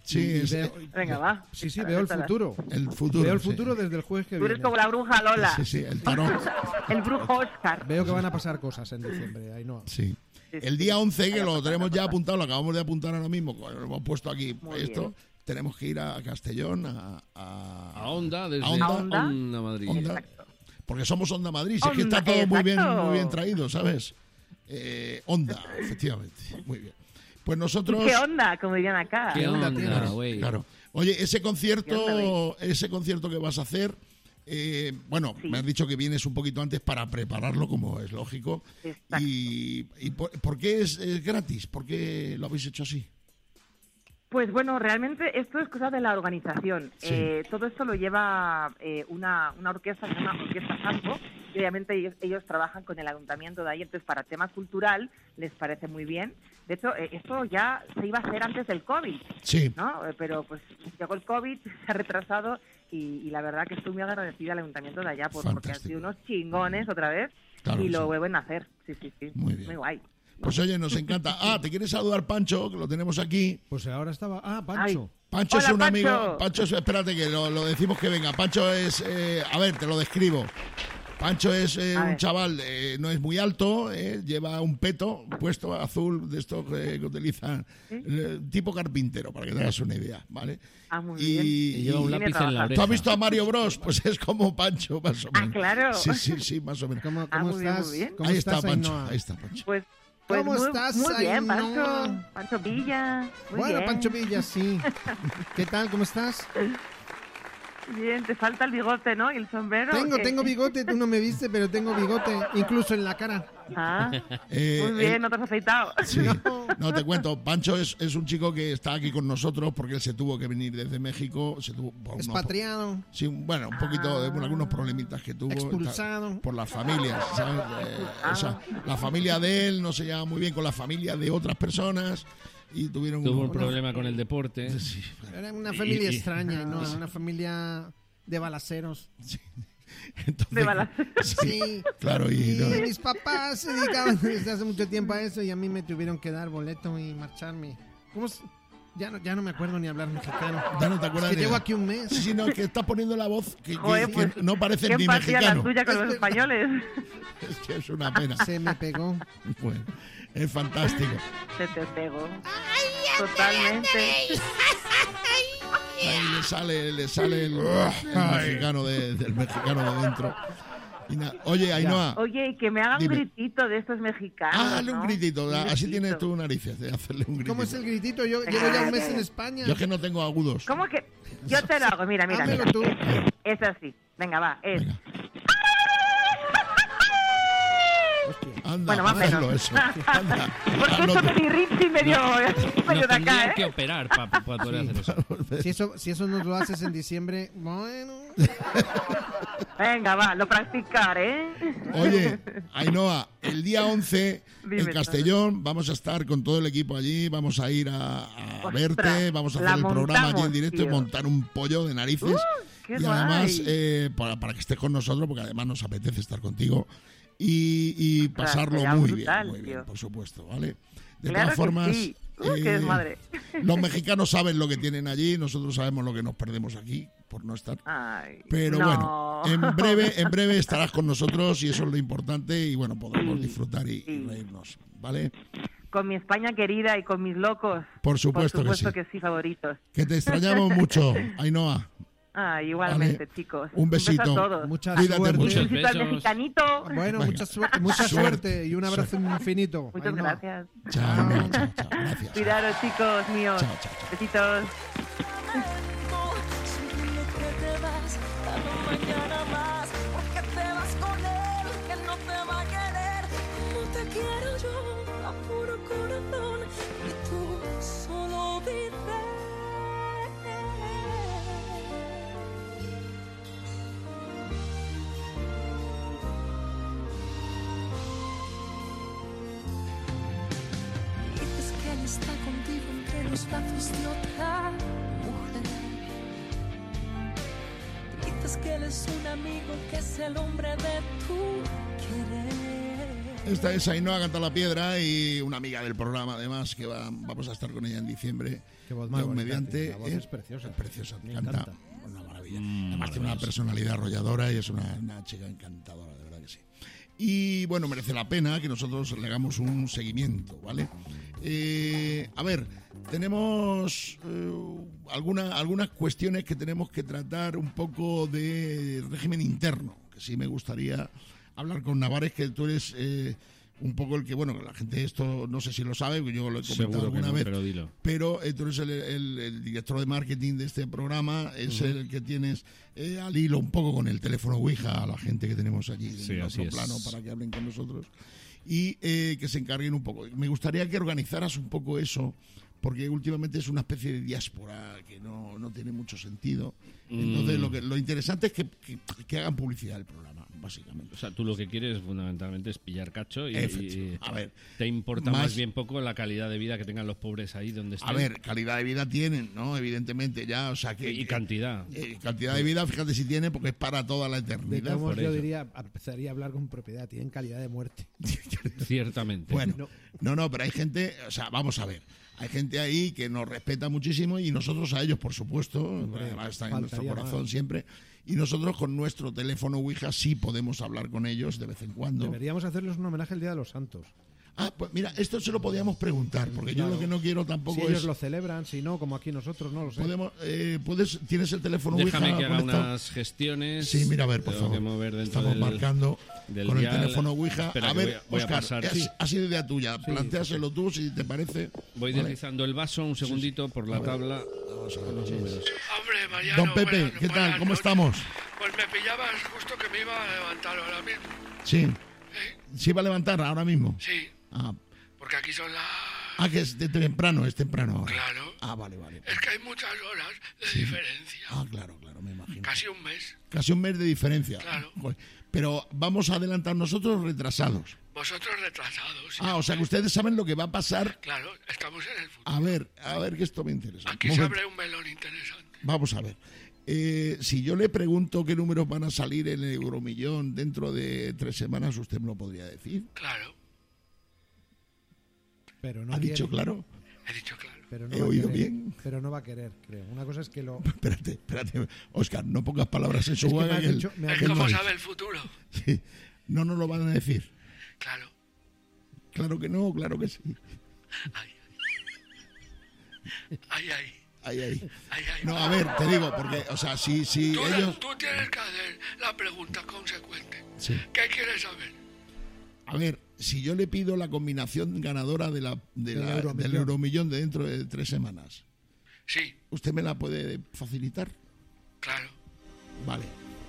Sí,
Y
es-
veo-
Venga, va.
Sí, sí, veo el futuro.
El futuro.
Veo el
sí.
futuro desde el jueves que
Tú eres
viene.
como la bruja Lola.
Sí, sí, el tarot.
El brujo Oscar.
Veo que van a pasar cosas en diciembre, ahí no.
Sí.
Sí,
El
sí.
día once, que
Vaya
lo
pasando
tenemos ya
cosas.
apuntado, lo acabamos de apuntar ahora mismo, lo hemos puesto aquí,
Muy
esto,
bien.
tenemos que ir a Castellón, a... A,
A Onda, desde
a Onda,
Onda.
Onda Madrid.
Onda,
Exacto.
porque somos Onda Madrid, si es que
Onda,
está todo muy bien,
exacto.
muy bien traído, ¿sabes? Eh, Onda, efectivamente, muy bien. Pues nosotros...
¿Qué onda? Como dirían acá.
¿Qué
onda
onda,
tienes?
güey?
Claro. Oye, ese
¿Qué onda,
concierto, ese concierto que vas a hacer, eh, bueno,
Sí.
me has dicho que vienes un poquito antes para prepararlo, como es lógico.
Exacto.
Y, y por, ¿por qué es, es gratis? ¿Por qué lo habéis hecho así?
Pues bueno, realmente esto es cosa de la organización.
Sí.
Eh, todo esto lo lleva eh, una, una orquesta que se llama Orquesta Sampo, y obviamente ellos, ellos trabajan con el ayuntamiento de ahí, entonces para tema cultural les parece muy bien. De hecho, eh, esto ya se iba a hacer antes del COVID,
Sí.
¿no? Eh, Pero pues llegó el COVID, se ha retrasado y, y la verdad que estoy muy agradecida al ayuntamiento de allá por, porque han
Fantástico.
sido unos chingones otra vez
Claro
y
que
lo
sí.
vuelven a hacer. Sí, sí, sí.
Muy bien.
Muy guay.
Pues oye, nos encanta. Ah, te quieres saludar Pancho, que lo tenemos aquí.
Pues ahora estaba. Ah, Pancho.
Pancho
Hola,
es un
Pancho.
amigo. Pancho es, espérate que lo, lo decimos que venga. Pancho es, eh, a ver, te lo describo. Pancho es eh,
A
un
ver.
chaval, eh, no es muy alto, eh, lleva un peto puesto azul de estos eh, que utilizan, eh, tipo carpintero, para que te hagas una idea, ¿vale?
Ah, muy
Y,
bien.
Y lleva un
Viene
lápiz
a
en la
trabajar.
oreja.
¿Tú has visto a Mario Bros? Pues es como Pancho, más o
Ah,
menos.
claro.
Sí, sí, sí, más o menos.
¿Cómo,
Ah,
cómo
muy bien,
estás?
muy bien.
¿Cómo
Ahí
estás,
está Pancho,
Ainhoa?
ahí está Pancho.
Pues, pues
¿Cómo
muy,
estás,
muy bien,
Ainhoa?
Pancho. Pancho Villa. Muy
Bueno,
bien.
Pancho Villa, sí. ¿Qué tal? ¿Cómo estás?
Bien, te falta el bigote, ¿no? Y el sombrero.
Tengo,
¿qué?
tengo bigote, tú no me viste, pero tengo bigote, incluso en la cara.
Ah,
Eh,
muy bien,
él-
no te has afeitado.
Sí, no te cuento. Pancho es, es un chico que está aquí con nosotros porque él se tuvo que venir desde México. Se tuvo por unos-
Expatriado,
sí, bueno, un poquito de bueno, algunos problemitas que tuvo.
expulsado.
ta- Por las familias, ¿sabes? Eh, o sea, la familia de él no se llevaba muy bien con la familia de otras personas y tuvieron
Tuvo un
unos-
problema con el deporte.
Sí,
Era una familia
Y- y-
extraña, ¿no? Una familia de balaceros.
entonces-
De balas.
Sí.
Claro, y
Y
no-
mis papás se dedicaban desde hace mucho tiempo a eso y a mí me tuvieron que dar boleto y marcharme. ¿Cómo se- Ya no, ya no me acuerdo ni hablar mexicano.
ya no te acuerdas
Es que
de-
llevo aquí un mes.
Sí, sí, no, es que estás poniendo la voz que, que-
Joder,
que
pues,
no parece
Qué
ni
empatía la
mexicano.
tuya con
Es
los
verdad.
españoles.
Es que es una pena.
Se me pegó.
Bueno, es fantástico.
Se te pegó. Totalmente.
Ahí le sale, le sale el, el mexicano de- del mexicano de dentro. Y na- Oye, Ainhoa,
Oye, y que me haga un
Dime.
gritito de estos mexicanos.
ah, dale un
¿no?
gritito,
Un
da- así
gritito.
tienes tú narices de hacerle un gritito.
¿Cómo es el gritito? Yo llevo ya un mes en España.
Yo es que no tengo agudos.
¿Cómo que? Yo te lo hago, mira, mira,
Házmelo
mira.
tú.
Es, es así. Venga, va, es.
Venga. Anda,
Bueno, más o
hazlo
menos.
eso. Anda,
Porque
hazlo
esto
tú.
es mi ritmo medio, medio
Nos
de acá,
tendrían
¿eh?
que operar para poder hacer eso.
Si eso, si eso nos lo haces en diciembre, bueno.
Venga, va, lo practicaré.
Oye, Ainhoa, el día once
Dime,
en Castellón vamos a estar con todo el equipo allí, vamos a ir a, a
Ostras,
verte, vamos a
la
hacer el programa allí en
montamos,
directo y
tío.
montar un pollo de narices.
Uh, qué
y además,
guay.
eh, para, para que estés con nosotros, porque además nos apetece estar contigo y, y
Ostras,
pasarlo
será
muy
brutal,
bien, muy bien,
tío.
por supuesto, ¿vale? De
Claro
todas
que
formas,
sí. Uh, qué desmadre.
los mexicanos saben lo que tienen allí, nosotros sabemos lo que nos perdemos aquí por no estar.
Ay,
Pero
no.
bueno, en breve, en breve estarás con nosotros y eso es lo importante y bueno, podremos
Sí,
disfrutar y, y
sí.
reírnos, ¿vale?
Con mi España querida y con mis locos.
Por supuesto,
Por supuesto
que
que sí, favoritos.
sí. Que te extrañamos mucho, Ainhoa.
Ah, igualmente,
Vale.
chicos.
Un besito.
beso a todos.
Mucha
Cuídate
suerte.
mucho.
Un besito al
Besos.
mexicanito.
Bueno,
Venga.
mucha suerte, mucha
Suerte.
suerte y un abrazo infinito.
Muchas
Ainhoa.
gracias.
Chao, Ainhoa, chao, chao. Gracias.
Cuidaros, chicos míos.
Chao, chao, chao.
Besitos.
Dile que te vas, dame mañana más, porque te vas con él, que no te va a querer. No te quiero yo, a puro corazón, y tú solo vives. Dices que él está contigo entre los brazos de otra mujer. Dices que él es un amigo, que es el hombre de tu querer.
Esta es Ainhoa Canta la Piedra y una amiga del programa, además, que va, vamos a estar con ella en diciembre.
Qué voz más
Dios
bonita,
mediante,
la voz
eh,
es preciosa.
Es preciosa,
Me
canta
encanta.
una maravilla. Además tiene una personalidad arrolladora y es una, una chica encantadora, de verdad que sí. Y bueno, merece la pena que nosotros le hagamos un seguimiento, ¿vale? Eh, a ver, tenemos eh, alguna, algunas cuestiones que tenemos que tratar un poco de régimen interno, que sí me gustaría hablar con Navares, que tú eres eh, un poco el que, bueno, la gente esto no sé si lo sabe, yo lo he comentado
Seguro
alguna
que no,
vez,
pero dilo.
pero eh, tú eres el, el- el director de marketing de este programa, es
Ujú.
el que tienes eh, al hilo un poco con el teléfono Ouija a la gente que tenemos allí
Sí,
en
así
otro
es.
plano para que hablen con nosotros y eh, que se encarguen un poco. Me gustaría que organizaras un poco eso, porque últimamente es una especie de diáspora que no, no tiene mucho sentido. Entonces
Mm.
lo que lo interesante es que, que, que hagan publicidad del programa, básicamente.
O sea, tú lo que quieres fundamentalmente es pillar cacho y,
Efectivamente.
y
A ver,
te importa
más-
más bien poco la calidad de vida que tengan los pobres ahí donde estén.
A ver, calidad de vida tienen, ¿no? Evidentemente ya, o sea que...
Y
que-
cantidad.
eh, cantidad de vida, fíjate si tiene, porque es para toda la
De
eternidad.
todos modos,
por
yo
eso.
diría, empezaría a hablar con propiedad, tienen calidad de muerte.
Ciertamente.
Bueno,
No.
no, no, pero hay gente, o sea, vamos a ver, hay gente ahí que nos respeta muchísimo y nosotros a ellos, por supuesto, además están en nuestro
faltaría
corazón
más.
siempre, y nosotros con nuestro teléfono Ouija sí podemos hablar con ellos de vez en cuando.
Deberíamos hacerles un homenaje el Día de los Santos.
Ah, pues mira, esto se lo podíamos preguntar, porque yo
Claro.
lo que no quiero tampoco
Si ellos
es...
lo celebran, si no, como aquí nosotros, no lo sé.
Podemos, eh, puedes, ¿tienes el teléfono
Déjame
Ouija
que haga
conectado?
unas gestiones.
Sí, mira, a ver, por
Tengo
favor.
que mover dentro
Estamos
del-
marcando
del
con el
dial.
teléfono Ouija.
Espera,
a
que
ver,
voy a- voy a
Óscar,
pasar.
ha-
Sí.
ha sido idea tuya.
Sí.
Plantéaselo tú, si te parece.
Voy
Vale.
deslizando el vaso un segundito por la
A ver.
tabla.
Vamos a ver,
con los
sí.
números.
Hombre, Mariano,
Don Pepe,
buenas-
¿qué tal?
buenas
¿Cómo
noches.
estamos?
Pues me pillabas justo que me iba a levantar ahora mismo.
Sí.
¿eh?
¿Sí va a levantar ahora mismo?
Sí,
Ah,
porque aquí son las...
ah, que es de temprano, es temprano ahora.
Claro.
Ah, vale, vale.
Es que hay muchas horas de diferencia.
Ah, claro, claro, me imagino.
Casi un mes.
Casi un mes de diferencia.
Claro.
Joder. Pero vamos a adelantar nosotros retrasados.
Vosotros retrasados.
Ah, o sea que ustedes saben lo que va a pasar.
Claro, estamos en el futuro.
A ver, a ver que esto me interesa.
Aquí
Un
se
momento.
abre un melón interesante.
Vamos a ver. Eh, si yo le pregunto qué números van a salir en el Euromillón dentro de tres semanas, ¿usted me lo podría decir?
Claro,
Pero no
¿Ha
quiere.
dicho claro?
he dicho claro.
Pero no
He
va a
oído
querer,
bien.
Pero no va a querer, creo. Una cosa es que lo...
Espérate, espérate. Óscar, no pongas palabras en su
Es que me
boca.
has
que él-
dicho- me has
Es
que él
como
no
sabe
dice.
el futuro.
Sí. No nos lo van a decir.
Claro.
Claro que no, claro que sí.
Ay, ay, ay.
Ahí, ahí.
ay, ay.
No, a ver, te digo, porque, o sea, si, si
Tú,
ellos...
tú tienes que hacer la pregunta consecuente.
Sí.
¿Qué quieres saber?
A ver, si yo le pido la combinación ganadora de la, de
Del
la-
Euromillón.
del Euromillón de dentro de tres semanas,
Sí,
¿usted me la puede facilitar?
claro.
Vale.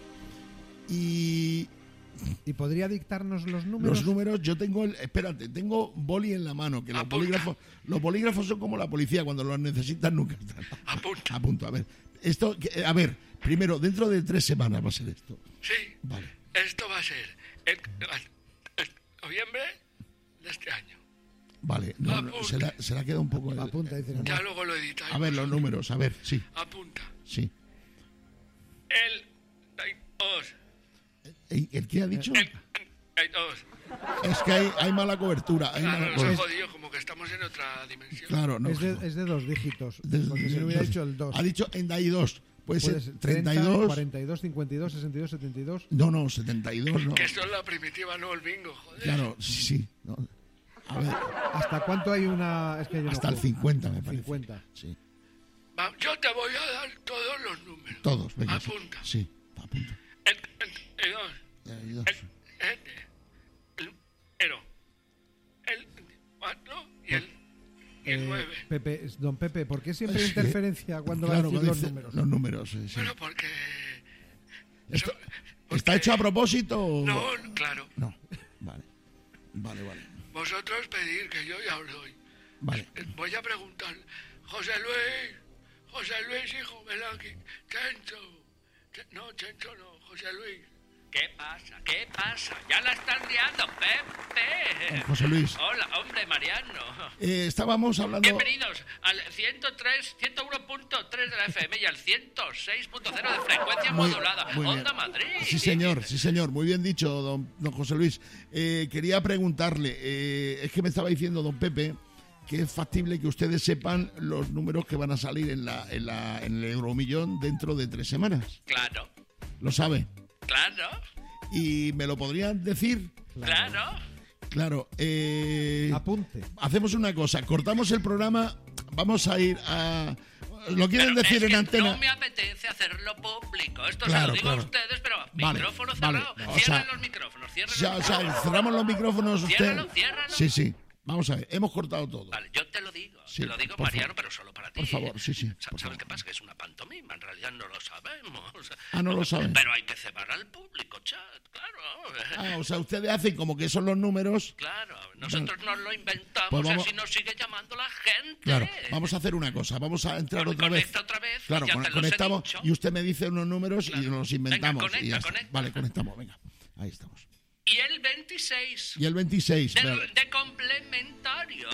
Y
¿Y podría dictarnos los números?
los números, yo tengo el... Espérate, tengo boli en la mano, que los
Apunta.
bolígrafos, los bolígrafos son como la policía, cuando los necesitan nunca están.
Apunta.
A punto, a ver. Esto, que- a ver, primero, dentro de tres semanas va a ser esto.
Sí,
Vale.
esto va a ser el, el noviembre de este año.
Vale, no, no, se, la, se la queda un poco... el-
Apunta, dice. no.
Ya luego lo editáis.
a ver, los números, a ver, sí,
Apunta.
sí.
El veintidós.
¿El, el qué ha dicho?
El veintidós.
Es que hay, hay mala cobertura. Hay
Claro,
mala
nos ha
cobertura.
jodido como que estamos en otra dimensión.
Claro, no.
Es de, es de dos dígitos.
Desde-
Porque si no hubiera dicho el dos.
Ha dicho en ahí dos. Puede,
Puede
ser
ser
treinta y
treinta,
dos.
cuarenta y dos, cincuenta y dos, sesenta y dos, setenta y dos.
No, no, setenta y dos, no.
Que esto es la primitiva, no el bingo, joder.
Claro, sí, sí. no. A ver,
¿Hasta cuánto hay una...? Es que yo no
hasta el
juego.
cincuenta, me parece.
cincuenta.
Sí,
Va, yo te voy a dar todos los números.
todos. Venga,
Apunta.
Sí, apunta.
El veintidós.
Ahí dos.
El, el, el cero. El cuatro y el, y el
Eh,
nueve.
Pepe, don Pepe, ¿por qué siempre hay
Es que-
interferencia cuando va a
Claro,
decir
cuando
los
dice
números?
Los números, sí, sí.
Bueno, porque...
Esto-
eso-
¿Está
porque-
hecho a propósito o...?
No, claro.
No. Vale. Vale, vale.
Vosotros pedir que yo ya os doy.
Vale.
Eh, Voy a preguntar. José Luis, José Luis, hijo, ven aquí. Chencho. Che- No, Chencho no, José Luis. ¿Qué pasa? ¿Qué pasa? Ya la estás liando, Pepe.
Don José Luis.
Hola, hombre, Mariano.
Eh, estábamos hablando...
Bienvenidos al ciento tres, ciento uno punto tres de la F M y al ciento seis punto cero de frecuencia
Muy-
modulada.
muy bien.
Onda Madrid.
Sí, señor, sí, señor. Muy bien dicho, don, don José Luis. Eh, quería preguntarle, eh, es que me estaba diciendo don Pepe que es factible que ustedes sepan los números que van a salir en, la, en, la, en el Euromillón dentro de tres semanas.
Claro,
¿Lo sabe?
claro,
¿Y me lo podrían decir?
claro.
Claro. Eh,
Apunte.
hacemos una cosa, cortamos el programa, vamos a ir a... ¿Lo quieren
Pero
decir
es
en
que
antena?
no me apetece hacerlo público. Esto se
Claro,
lo digo
claro.
a ustedes, pero
Vale,
micrófono
vale.
cerrado.
O
Cierren
sea,
los micrófonos, cierren
Ya,
los
o sea,
micrófonos.
cerramos los micrófonos usted.
Ciérralo, ciérralo.
Sí, sí. Vamos a ver, hemos cortado todo.
Vale, yo te lo digo.
Sí,
te lo digo,
por
Mariano,
favor.
pero solo para ti.
Por favor, sí, sí.
Sa-
por
¿Sabes qué
favor.
pasa? Que es una pantomima. En realidad no lo sabemos.
Ah, no lo saben.
Pero hay que cebar al público, chat. Claro.
Ah, o sea, ustedes hacen como que son los números.
Claro. Nosotros nos lo inventamos
Pues
y
vamos-
así nos sigue llamando la gente.
Claro, vamos a hacer una cosa, vamos a entrar
Con-
otra vez.
conecta otra vez,
Claro,
ya
con-
te los he
conectamos
dicho.
y usted me dice unos números y nos los inventamos.
Venga,
y ya
conecta,
está.
conecta.
Vale, conectamos, venga. Ahí estamos.
Y el veintiséis.
Y el veintiséis.
De,
vale.
de complementario.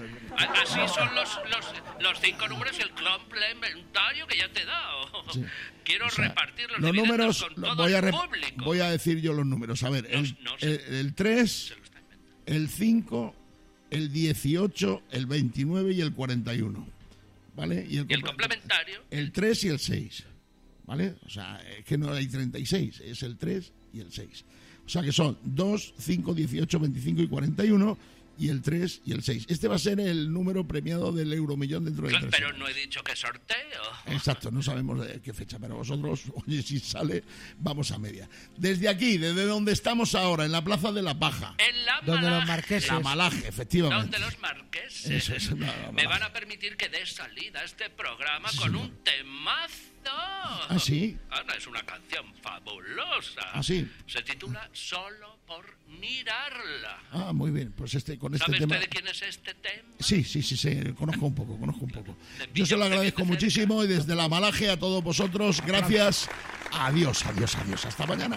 A- Así son los, los, los cinco números y el complementario que ya te he dado.
Sí.
Quiero
O sea,
repartir los,
los
dividendos
números,
con
los
todo
voy a,
el
re-
público.
voy a decir yo los números. A ver, el,
no sé.
el, el tres,
Se lo está inventando.
el cinco, el dieciocho, el veintinueve y el cuarenta y uno. ¿Vale?
Y el
comple-
complementario.
El tres y el seis. ¿Vale? O sea, es que no hay treinta y seis, es el tres y el seis. O sea que son dos, cinco, dieciocho, veinticinco y cuarenta y uno y el tres y el seis. Este va a ser el número premiado del Euromillón dentro de
Claro,
tres
pero
semanas.
no he dicho que sorteo.
Exacto, no sabemos de qué fecha, pero vosotros, oye, si sale, vamos a media. Desde aquí, desde donde estamos ahora, en la Plaza de la Paja.
En la
Donde los
Malaje.
marqueses.
La Malaje, efectivamente.
Donde los marqueses
Eso es, la- la
me
Malaje.
van a permitir que dé salida a este programa
Sí,
con
señor.
un temazo.
¿Ah, sí?
Ana, es una canción fabulosa.
¿Ah, sí?
Se titula Solo por mirarla.
Ah, muy bien, pues este, con este
¿Sabe
tema...
usted de quién es este tema?
Sí, sí, sí, sí, conozco un poco, conozco un poco.
Le
Yo
pillo
se lo
usted
agradezco
bien de
muchísimo y desde la Malaje a todos vosotros, gracias. Adiós, adiós, adiós. Hasta mañana.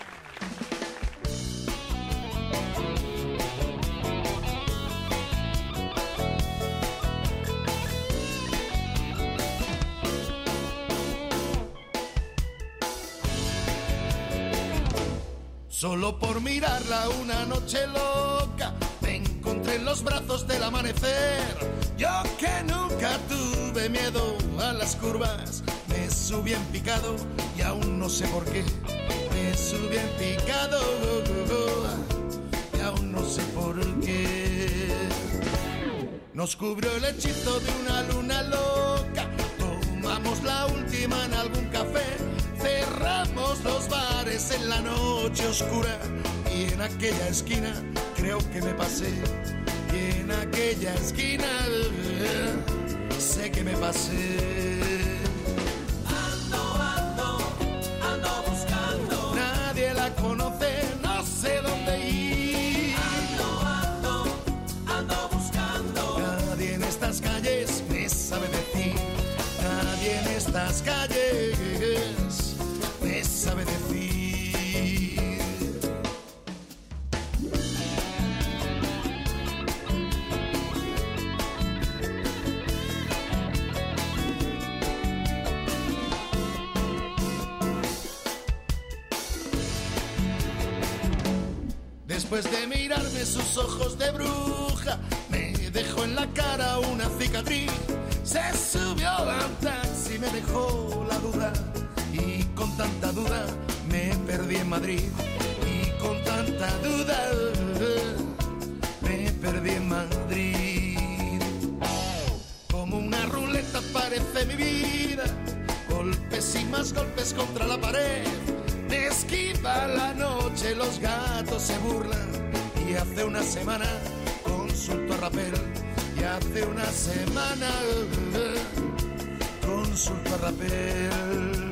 Solo por mirarla una noche loca, me encontré en los brazos del amanecer. Yo que nunca tuve miedo a las curvas, me subí en picado y aún no sé por qué. Me subí en picado y aún no sé por qué. Nos cubrió el hechizo de una luna loca, tomamos la última en algún café. Cerramos los bares en la noche oscura y en aquella esquina creo que me pasé. Y en aquella esquina sé que me pasé. Ando, ando, ando buscando. Nadie la conoce, no sé dónde ir. Ando, ando, ando buscando. Nadie en estas calles me sabe decir. Nadie en estas calles me sabe decir. Después de mirarme sus ojos de bruja, me dejó en la cara una cicatriz. Se subió a un taxi y me dejó la duda. Y con tanta duda me perdí en Madrid. Y con tanta duda me perdí en Madrid. Como una ruleta parece mi vida, golpes y más golpes contra la pared. Me esquiva la noche, los gatos se burlan. Y hace una semana consulto a Rapel. Y hace una semana consulto a Rapel.